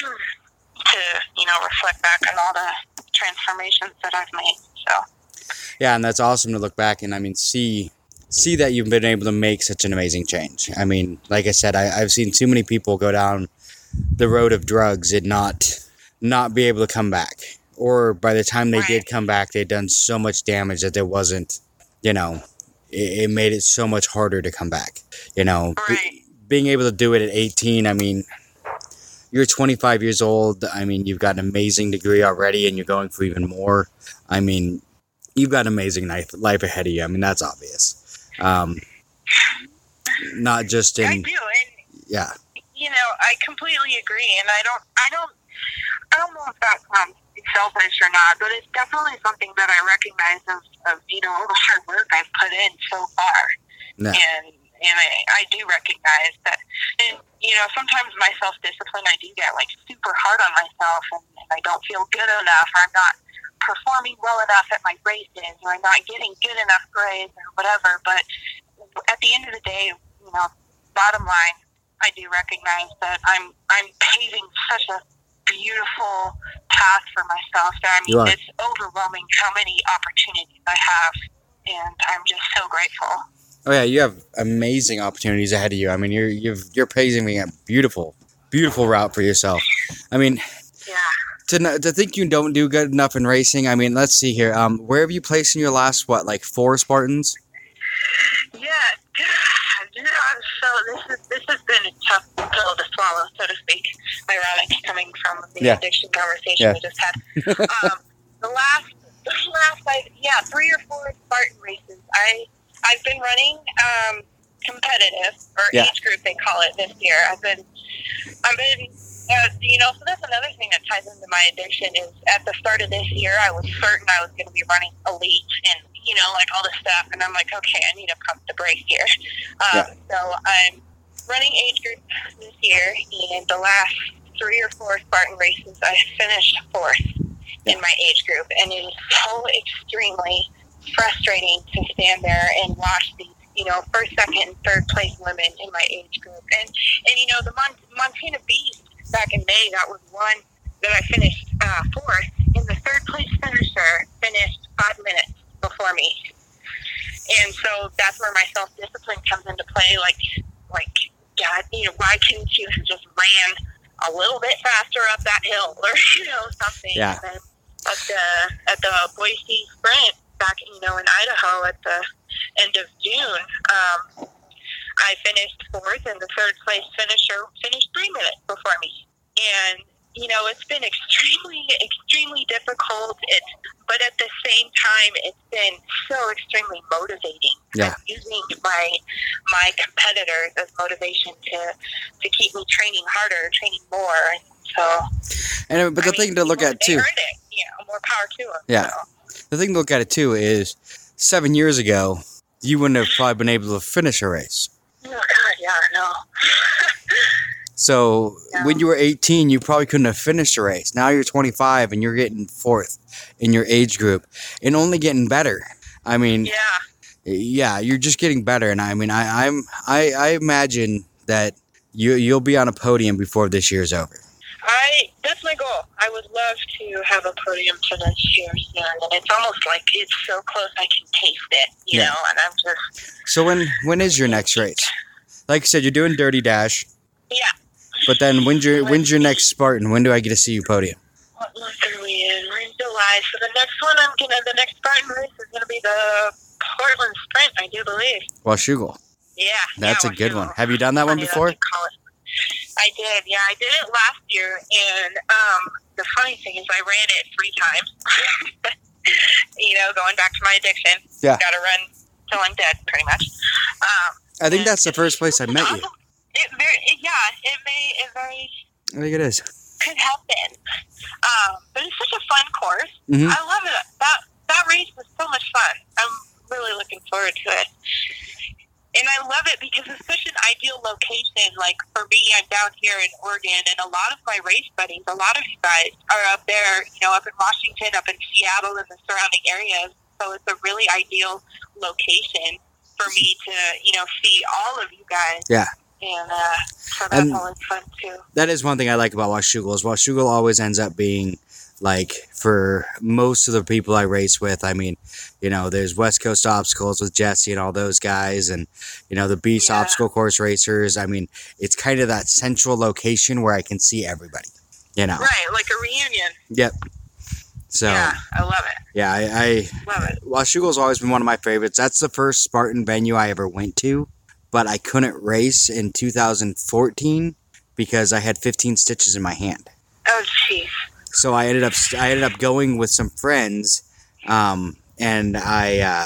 to, you know, reflect back on all the transformations that I've made. So Yeah, and that's awesome to look back and I mean see see that you've been able to make such an amazing change. I mean, like I said, I, I've seen too many people go down the road of drugs and not not be able to come back. Or by the time they Right. did come back, they'd done so much damage that there wasn't, you know, it, it made it so much harder to come back. You know, be- Right. being able to do it at eighteen, I mean, you're twenty-five years old. I mean, you've got an amazing degree already and you're going for even more. I mean, you've got an amazing life, life ahead of you. I mean, that's obvious. Um, not just I in, do, and yeah, you know, I completely agree, and I don't, I don't, I don't know if that sounds selfish or not, but it's definitely something that I recognize of, of you know, all the hard work I've put in so far, no, and and I, I do recognize that, and you know, sometimes my self discipline, I do get like super hard on myself, and, and I don't feel good enough, or I'm not performing well enough at my races, or I'm not getting good enough grades, or whatever. But at the end of the day, you know, bottom line, I do recognize that I'm I'm paving such a beautiful path for myself. That I You are. mean, it's overwhelming how many opportunities I have, and I'm just so grateful. oh yeah, you have amazing opportunities ahead of you. I mean, you're you've you're paving a beautiful, beautiful route for yourself. I mean, Yeah. to kn- to think you don't do good enough in racing. I mean, let's see here. Um, where have you placed in your last what, like four Spartans? Yeah, yeah. So this is this has been a tough pill to swallow, so to speak. Ironic, coming from the Yeah. addiction conversation Yeah. we just had. um, the last, the last, like, yeah, three or four Spartan races. I I've been running um, competitive or Yeah. age group they call it this year. I've been I've been. Uh, you know, so that's another thing that ties into my addiction is at the start of this year, I was certain I was going to be running elite and, you know, like all this stuff. And I'm like, okay, I need to pump the brakes here. Um, Yeah. So I'm running age group this year, and the last three or four Spartan races, I finished fourth in my age group. And it is so extremely frustrating to stand there and watch these, you know, first, second, and third place women in my age group. And, and you know, the Mon- Montana Beast, back in May, that was one that I finished uh, fourth, and the third place finisher finished five minutes before me. And so that's where my self discipline comes into play. Like, like, God, you know, why couldn't you have just ran a little bit faster up that hill, or you know, something? Yeah. And then at the at the Boise Sprint back, you know, in Idaho at the end of June. Um, I finished fourth, and the third place finisher finished three minutes before me. And, you know, it's been extremely, extremely difficult. It, but at the same time, it's been so extremely motivating. Yeah. I'm using my my competitors as motivation to, to keep me training harder, training more. And so, And but the I thing mean, to look you know, at they too, earned it. You know, more power to them. Yeah. So. the thing to look at it too is seven years ago, you wouldn't have probably been able to finish a race. Oh, God, yeah, I know. So Yeah. when you were eighteen, you probably couldn't have finished a race. Now you're twenty-five and you're getting fourth in your age group and only getting better. I mean, Yeah. yeah, you're just getting better. And I mean, I, I'm, I, I imagine that you, you'll be on a podium before this year's over. I that's my goal. I would love to have a podium finish here soon, and it's almost like it's so close I can taste it, you Yeah. know. And I'm just So when, when is your next race? Like I said, you're doing Dirty Dash, yeah. but then when's your, when's your next Spartan? When do I get to see you podium? What month are we in? We're in July, so the next one I'm gonna the next Spartan race is gonna be the Portland Sprint, I do believe. Washougal. Yeah, That's yeah, a good well, one. Have you done that one funny before? you call it. I did, yeah, I did it last year, and um, the funny thing is I ran it three times. You know, going back to my addiction. Yeah. Got to run till I'm dead, pretty much. Um, I think and that's the first place I met you. It very, it, yeah, it may, it very I think it is. could happen. Um, but it's such a fun course. Mhm. I love it. That that race was so much fun. I'm really looking forward to it. And I love it because it's such an ideal location. Like, for me, I'm down here in Oregon, and a lot of my race buddies, a lot of you guys are up there, you know, up in Washington, up in Seattle, and the surrounding areas. So it's a really ideal location for me to, you know, see all of you guys. Yeah. And uh, so that's And- always fun, too. That is one thing I like about Washougal is Washougal always ends up being Like for most of the people I race with, I mean, you know, there's West Coast Obstacles with Jesse and all those guys, and you know the Beast Yeah. Obstacle Course Racers. I mean, it's kind of that central location where I can see everybody. You know. Right, like a reunion. Yep. So Yeah, yeah, I love it. I, I Love it. Washougal's always been one of my favorites. That's the first Spartan venue I ever went to, but I couldn't race in two thousand fourteen because I had fifteen stitches in my hand. Oh, jeez. So I ended up I ended up going with some friends, um, and I uh,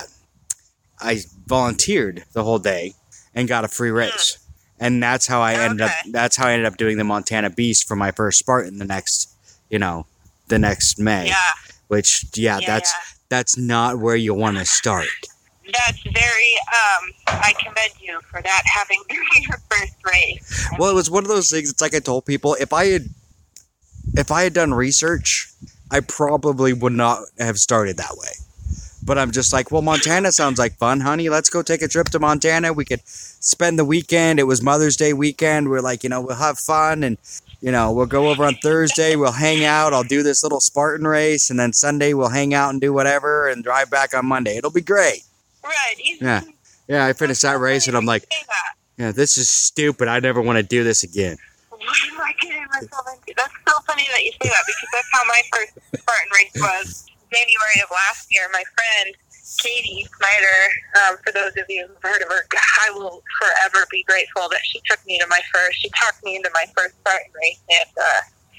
I volunteered the whole day and got a free race, and that's how I ended up. Okay. That's how I ended up doing the Montana Beast for my first Spartan the next, you know, the next May. Yeah, Which yeah, Yeah, that's yeah. that's not where you want to start. that's very, um, I commend you for that, having been your first race. Well, it was one of those things. It's like I told people, if I had, if I had done research, I probably would not have started that way. But I'm just like, well, Montana sounds like fun, honey. Let's go take a trip to Montana. We could spend the weekend. It was Mother's Day weekend. We're like, you know, we'll have fun, and you know, we'll go over on Thursday. We'll hang out. I'll do this little Spartan race, and then Sunday we'll hang out and do whatever, and drive back on Monday. It'll be great. Right. You, Yeah, yeah. I finished that race, and I'm like, Say that. yeah, this is stupid. I never want to do this again. What am I getting myself into? That's so funny that you say that, because that's how my first Spartan race was. January of last year, my friend Katie Snyder, um, for those of you who've heard of her, I will forever be grateful that she took me to my first, she talked me into my first Spartan race. And uh,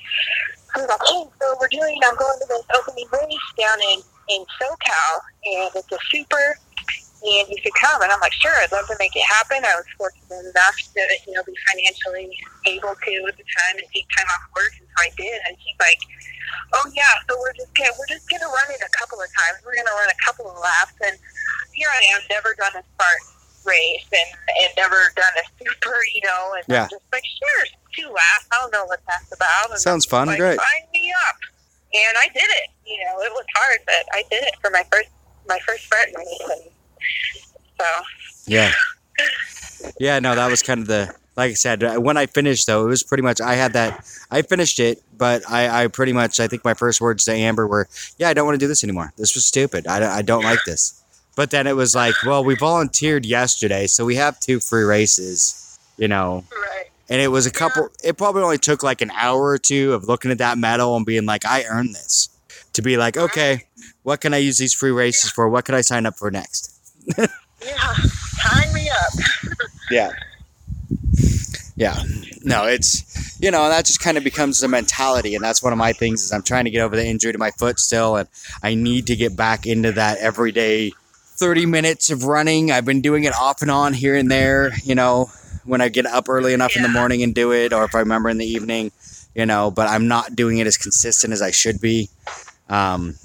I was like, hey, so we're doing, I'm going to this opening race down in, in SoCal, and it's a super, and you should come. And I'm like, sure, I'd love to make it happen. I was fortunate enough to, you know, be financially able to at the time and take time off work, and so I did. And she's like, oh yeah, so we're just gonna, we're just gonna run it a couple of times. We're gonna run a couple of laps, and here I am, never done a Spartan race, and, and never done a super, you know, and Yeah. I'm just like, sure, two laps. I don't know what that's about. And Sounds fun. like, Great. sign me up. And I did it. You know, it was hard, but I did it for my first my first Spartan race. And so Yeah. Yeah, no, that was kind of the, like I said, uh, when I finished, though, it was pretty much, I had that, I finished it, but I, I pretty much, I think my first words to Amber were, yeah, I don't want to do this anymore. This was stupid. I, don't- I don't like this. But then it was like, well, we volunteered yesterday, so we have two free races, you know. right. And it was a couple, it probably only took like an hour or two of looking at that medal and being like, I earned this. To be like, okay, what can I use these free races for? What can I sign up for next? Yeah, sign me up. Yeah. Yeah. No, it's, you know, that just kind of becomes the mentality. And that's one of my things is I'm trying to get over the injury to my foot still. And I need to get back into that everyday thirty minutes of running. I've been doing it off and on here and there, you know, when I get up early enough in the Yeah. morning and do it, or if I remember in the evening, you know, but I'm not doing it as consistent as I should be. Um,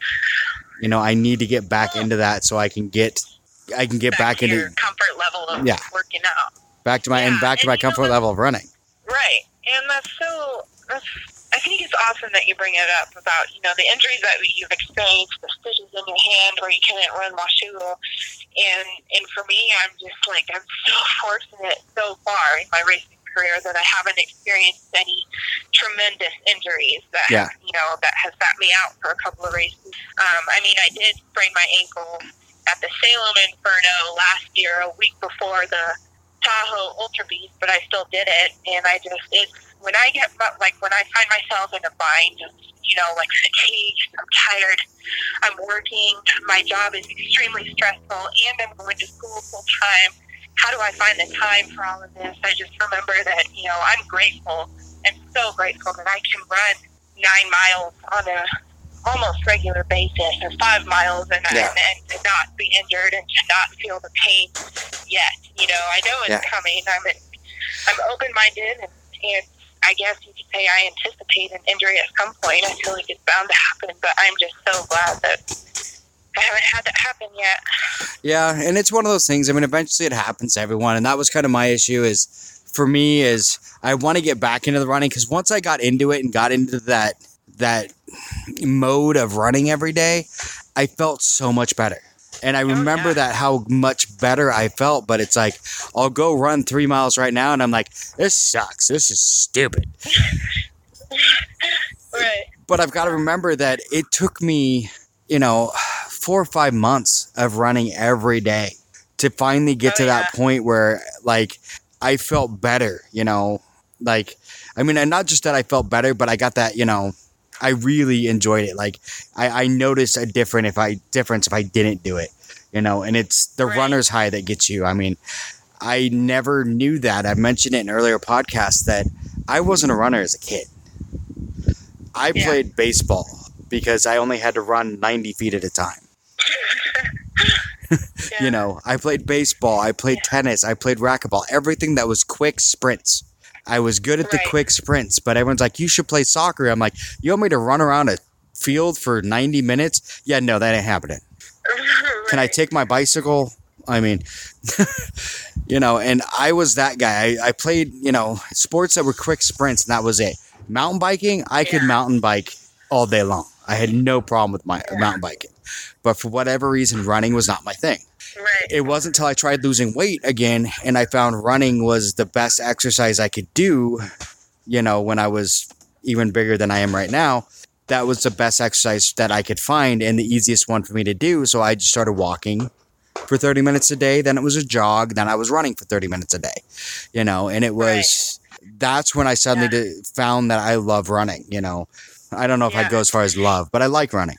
you know, I need to get back into that so I can get, I can get back, to into your comfort level of Yeah. working out. back to my and Yeah, back to and my you know comfort what? level of running. Right. And that's so, that's, I think it's awesome that you bring it up about, you know, the injuries that you've experienced, the stitches in your hand where you couldn't run Washougal. And, and for me, I'm just like, I'm so fortunate so far in my racing career that I haven't experienced any tremendous injuries that, Yeah. you know, that has sat me out for a couple of races. Um, I mean, I did sprain my ankle at the Salem Inferno last year, a week before the Tahoe Ultra Beast, but I still did it. And I just, it's, when I get, like, when I find myself in a bind, you know, like fatigued, I'm tired, I'm working, my job is extremely stressful, and I'm going to school full time. How do I find the time for all of this? I just remember that, you know, I'm grateful and so grateful that I can run nine miles on a almost regular basis, or five miles, and, Yeah. and, and to not be injured and to not feel the pain yet. You know, I know it's Yeah. coming. I'm I'm open-minded, and, and I guess you could say I anticipate an injury at some point. I feel like it's bound to happen, but I'm just so glad that I haven't had that happen yet. Yeah, and it's one of those things. I mean, eventually it happens to everyone, and that was kind of my issue. Is for me is I want to get back into the running, because once I got into it and got into that that mode of running every day, I felt so much better. And I remember yeah. that how much better I felt. But it's like I'll go run three miles right now, and I'm like, this sucks. This is stupid. Right. But I've got to remember that it took me, you know, four or five months of running every day to finally get Oh, to yeah. that point where, like, I felt better, you know, like, I mean, and not just that I felt better, but I got that, you know, I really enjoyed it. Like, I, I noticed a different if I difference if I didn't do it, you know, and it's the Right. runner's high that gets you. I mean, I never knew that. I mentioned it in earlier podcasts that I wasn't a runner as a kid. I Yeah. played baseball because I only had to run ninety feet at a time. Yeah. You know, I played baseball, I played tennis, I played racquetball, everything that was quick sprints. I was good at the Right. quick sprints, but everyone's like, you should play soccer. I'm like, you want me to run around a field for ninety minutes? Yeah, no, that ain't happening. Can I Right. take my bicycle? I mean, you know, and I was that guy. I, I played, you know, sports that were quick sprints, and that was it. Mountain biking, I could Yeah. mountain bike all day long. I had no problem with my Yeah. mountain biking. But for whatever reason, running was not my thing. Right. It wasn't until I tried losing weight again and I found running was the best exercise I could do, you know, when I was even bigger than I am right now. That was the best exercise that I could find and the easiest one for me to do. So I just started walking for thirty minutes a day. Then it was a jog. Then I was running for thirty minutes a day, you know, and it was, that's when I suddenly Yeah. did, found that I love running, you know. I don't know if Yeah. I'd go as far as love, but I like running.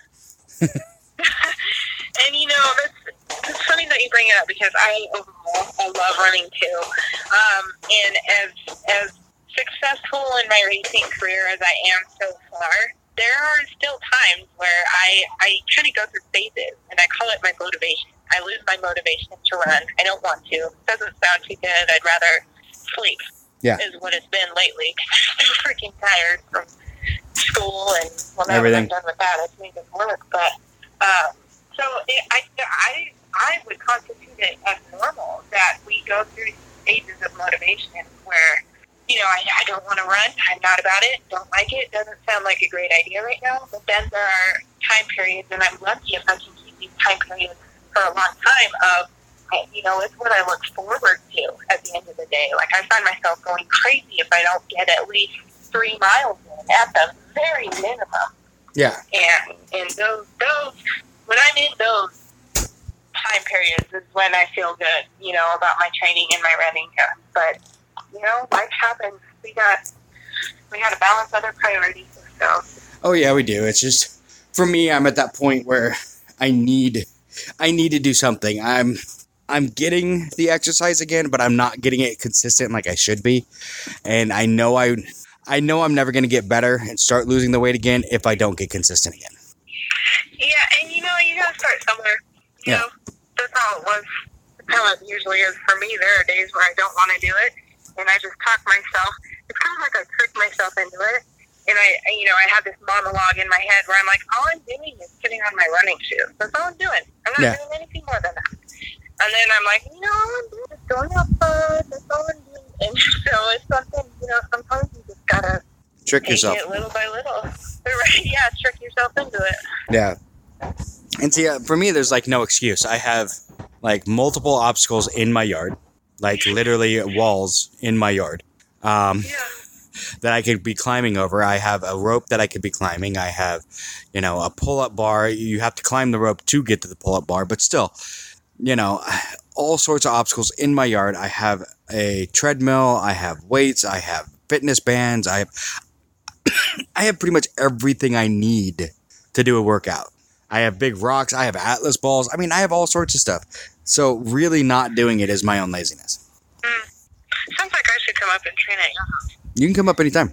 And you know, that's, it's funny that you bring it up because I overall I love running too. Um, and as as successful in my racing career as I am so far, there are still times where I I kind of go through phases, and I call it my motivation. I lose my motivation to run. I don't want to. It doesn't sound too good. I'd rather sleep. Yeah. Is what it's been lately. I'm so freaking tired from school and well, now Everything. that I'm done with that, it's making work. But um, so it, I, I, I would constitute it as normal that we go through stages of motivation where, you know, I, I don't want to run. I'm not about it. Don't like it. Doesn't sound like a great idea right now. But then there are time periods, and I'm lucky if I can keep these time periods for a long time of, you know, it's what I look forward to at the end of the day. Like, I find myself going crazy if I don't get at least three miles in at the very minimum. Yeah. And and those those when I'm in those time periods is when I feel good, you know, about my training and my running. But you know, life happens. We got we got to balance other priorities. So Oh yeah, we do. It's just for me, I'm at that point where I need I need to do something. I'm I'm getting the exercise again, but I'm not getting it consistent like I should be. And I know I I know I'm never going to get better and start losing the weight again if I don't get consistent again. yeah, and you know, you got to start somewhere. You Yeah. know, that's how it was. That's how it usually is for me. There are days where I don't want to do it, and I just talk myself. It's kind of like I trick myself into it. And I, you know, I have this monologue in my head where I'm like, all I'm doing is putting on my running shoes. That's all I'm doing. I'm not Yeah. doing anything more than that. And then I'm like, you know, all I'm doing is going outside. That's all I'm doing. And so it's something, you know, sometimes you just gotta Trick take yourself. it little by little. Right? Yeah, trick yourself into it. Yeah. And see, uh, for me, there's like no excuse. I have like multiple obstacles in my yard, like literally walls in my yard. Um, Yeah. that I could be climbing over. I have a rope that I could be climbing. I have, you know, a pull-up bar. You have to climb the rope to get to the pull-up bar, but still, you know, all sorts of obstacles in my yard. I have a treadmill. I have weights. I have fitness bands. I have, I have pretty much everything I need to do a workout. I have big rocks. I have Atlas balls. I mean, I have all sorts of stuff. So really not doing it is my own laziness. Mm. Sounds like I should come up and train at your house. You can come up anytime.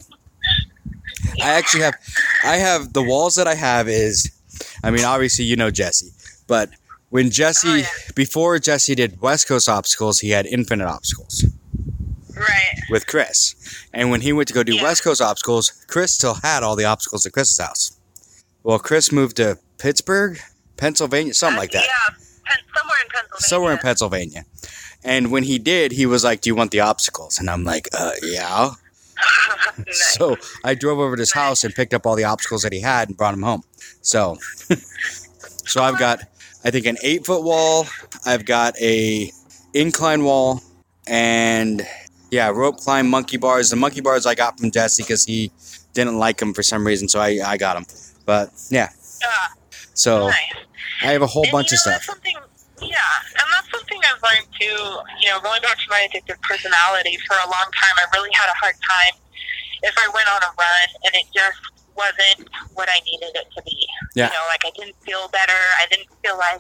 I actually have, I have the walls that I have is, I mean, obviously you know Jesse, but when Jesse, Oh, yeah. before Jesse did West Coast Obstacles, he had Infinite Obstacles Right. with Chris. And when he went to go do Yeah. West Coast Obstacles, Chris still had all the obstacles at Chris's house. Well, Chris moved to Pittsburgh, Pennsylvania, something like that. Yeah, Pen- somewhere in Pennsylvania. Somewhere in Pennsylvania. And when he did, he was like, do you want the obstacles? And I'm like, uh, yeah. Nice. So I drove over to his house and picked up all the obstacles that he had and brought them home. So, so I've got, I think, an eight foot wall. I've got a incline wall, and yeah, rope climb monkey bars. The monkey bars I got from Jesse because he didn't like them for some reason, so I, I got them. But yeah, Uh, so nice. I have a whole And, bunch you of know, that's stuff. something, yeah, and that's something I've learned too. You know, going back to my addictive personality, for a long time, I really had a hard time if I went on a run and it just wasn't what I needed it to be. Yeah. You know, like I didn't feel better. I didn't feel like,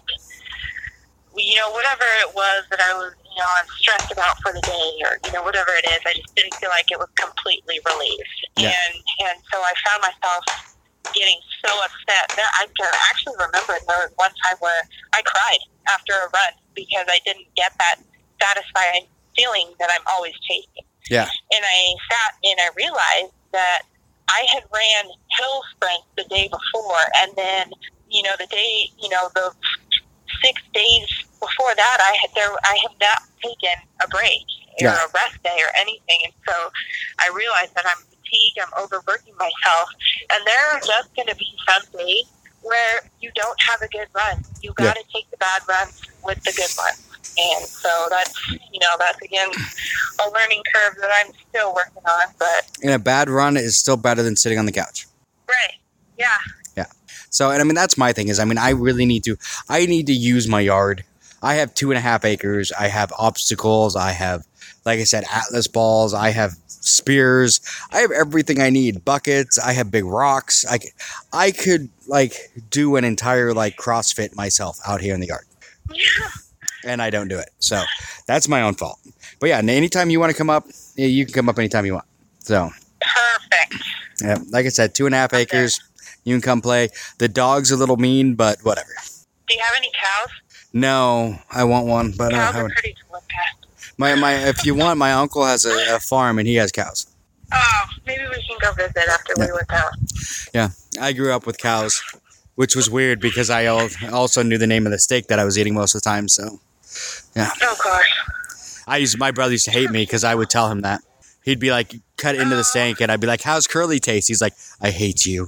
you know, whatever it was that I was, you know, I'm stressed about for the day, or, you know, whatever it is, I just didn't feel like it was completely relieved. Yeah. And and so I found myself getting so upset that I can actually remember there was one time where I cried after a run because I didn't get that satisfying feeling that I'm always chasing. Yeah. And I sat and I realized that I had ran hill sprints the day before, and then, you know, the day, you know, the six days before that, I had there, I had not taken a break or Yeah. a rest day or anything, and so I realized that I'm fatigued, I'm overworking myself, and there are just going to be some days where you don't have a good run. You got to take the bad runs with the good ones, and so that's, you know, that's again a learning curve that I'm still working on, but And a bad run is still better than sitting on the couch. right, yeah. So, and I mean, that's my thing is, I mean, I really need to, I need to use my yard. I have two and a half acres. I have obstacles. I have, like I said, Atlas balls. I have spears. I have everything I need. Buckets. I have big rocks. I, c- I could like do an entire like CrossFit myself out here in the yard. And I don't do it. So that's my own fault. But yeah, anytime you want to come up, yeah, you can come up anytime you want. So, Perfect. yeah, like I said, two and a half acres. You can come play. The dog's a little mean, but whatever. Do you have any cows? No, I want one, but I Cows don't are have pretty to look at. my my. If you want, my uncle has a, a farm and he has cows. Oh, maybe we can go visit after we went out. Yeah, I grew up with cows, which was weird because I al- also knew the name of the steak that I was eating most of the time. So, yeah, Oh, gosh. I used my brother used to hate me because I would tell him that. He'd be like, cut into the steak, and I'd be like, "How's Curly taste?" He's like, "I hate you."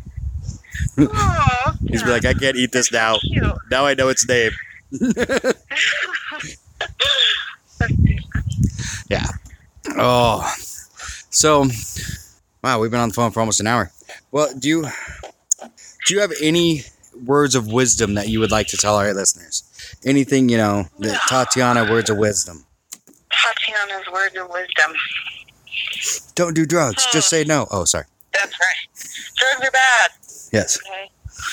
Oh, He's be like, "I can't eat this now. cute. Now I know its name." Yeah. Oh, so wow, we've been on the phone for almost an hour. Well, do you do you have any words of wisdom that you would like to tell our listeners? Anything, you know, the Tatiana words of wisdom. Tatiana's words of wisdom. Don't do drugs. Just say no. Oh, sorry. That's right. Drugs are bad. Yes. Okay.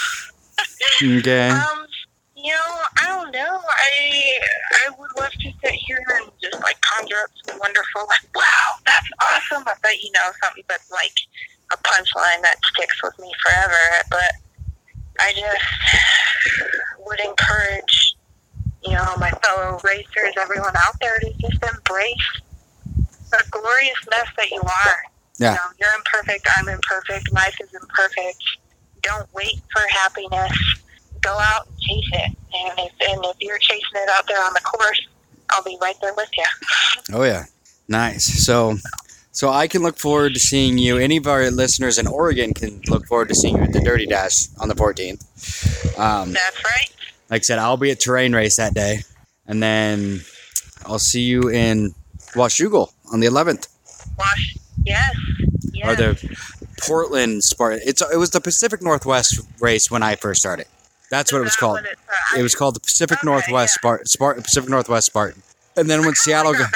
Okay. Um, you know, I don't know. I I would love to sit here and just like conjure up some wonderful, like, wow, that's awesome. I bet you know something that's like a punchline that sticks with me forever. But I just would encourage, you know, my fellow racers, everyone out there, to just embrace the glorious mess that you are. Yeah. You know, you're imperfect. I'm imperfect. Life is imperfect. Don't wait for happiness. Go out and chase it. And if, and if you're chasing it out there on the course, I'll be right there with you. Oh yeah. Nice. So, so I can look forward to seeing you. Any of our listeners in Oregon can look forward to seeing you at the Dirty Dash on the fourteenth. Um, That's right. like I said, I'll be at Terrain Race that day, and then I'll see you in Washougal on the eleventh. Wash. Yes. Yes. Or the Portland Spartan. It's it was the Pacific Northwest race when I first started. That's what it was Is that called. what it's, uh, It was called the Pacific Okay, Northwest yeah. Spartan, Spartan, Pacific Northwest Spartan. And then when Seattle, got,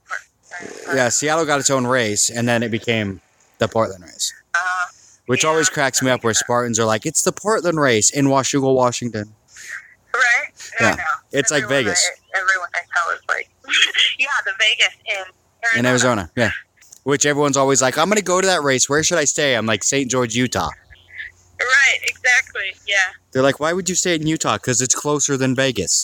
got. yeah, Seattle got its own race, and then it became the Portland race, Uh, which Yeah, always cracks me that up. Where makes sense. Spartans are like, "It's the Portland race in Washougal, Washington." right? Yeah. I know. It's like Everyone Vegas. I, everyone I tell is like, yeah, the Vegas in Arizona. In Arizona, yeah. Which everyone's always like, "I'm going to go to that race. Where should I stay?" I'm like, Saint George, Utah. Right, exactly. Yeah, They're like, "Why would you stay in Utah? Because it's closer than Vegas."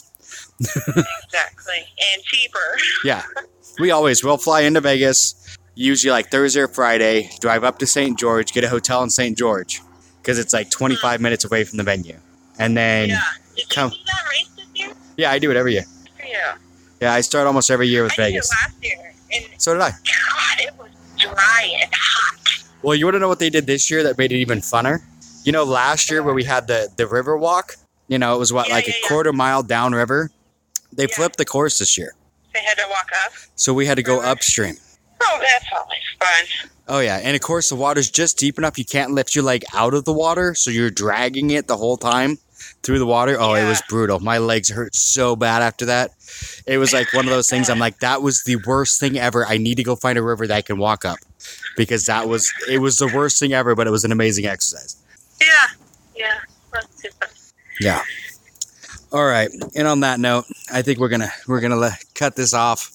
exactly. And cheaper. Yeah, we always will fly into Vegas, usually like Thursday or Friday, drive up to Saint George, get a hotel in Saint George, because it's like twenty-five minutes away from the venue. And then, Yeah. Did come- you do that race this year? yeah, I do it every year. Good for you. Yeah, I start almost every year with I Vegas. did it last year, and So did I. God, it was dry and hot. Well, you want to know what they did this year that made it even funner? You know, last year where we had the, the river walk, you know, it was what, Yeah, like yeah, a yeah. quarter mile downriver? They Yeah. flipped the course this year. They had to walk up. So we had to go River? upstream. Oh, Oh, that's always fun. Oh, yeah. And, of course, the water's just deep enough you can't lift your leg out of the water, so you're dragging it the whole time through the water. Oh, yeah. It was brutal. My legs hurt so bad after that. It was like one of those things I'm like, that was the worst thing ever. I need to go find a river that I can walk up because that was, it was the worst thing ever, but it was an amazing exercise. Yeah. Yeah. That's super. Yeah. All right. And on that note, I think we're going to, we're going to let, cut this off.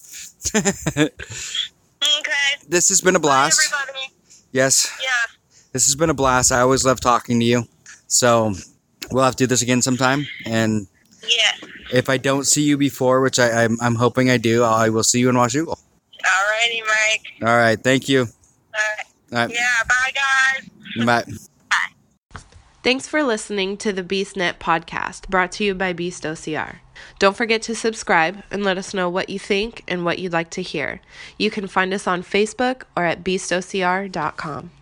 Okay. This has been a blast. Bye, everybody. Yes. Yeah. This has been a blast. I always love talking to you. So we'll have to do this again sometime. And Yeah. if I don't see you before, which I, I'm, I'm hoping I do, I will see you in Washougal. All righty, Mike. All right. Thank you. All right. All right. Yeah. Bye, guys. Bye. Thanks for listening to the BeastNet podcast, brought to you by Beast O C R. Don't forget to subscribe and let us know what you think and what you'd like to hear. You can find us on Facebook or at beast o c r dot com.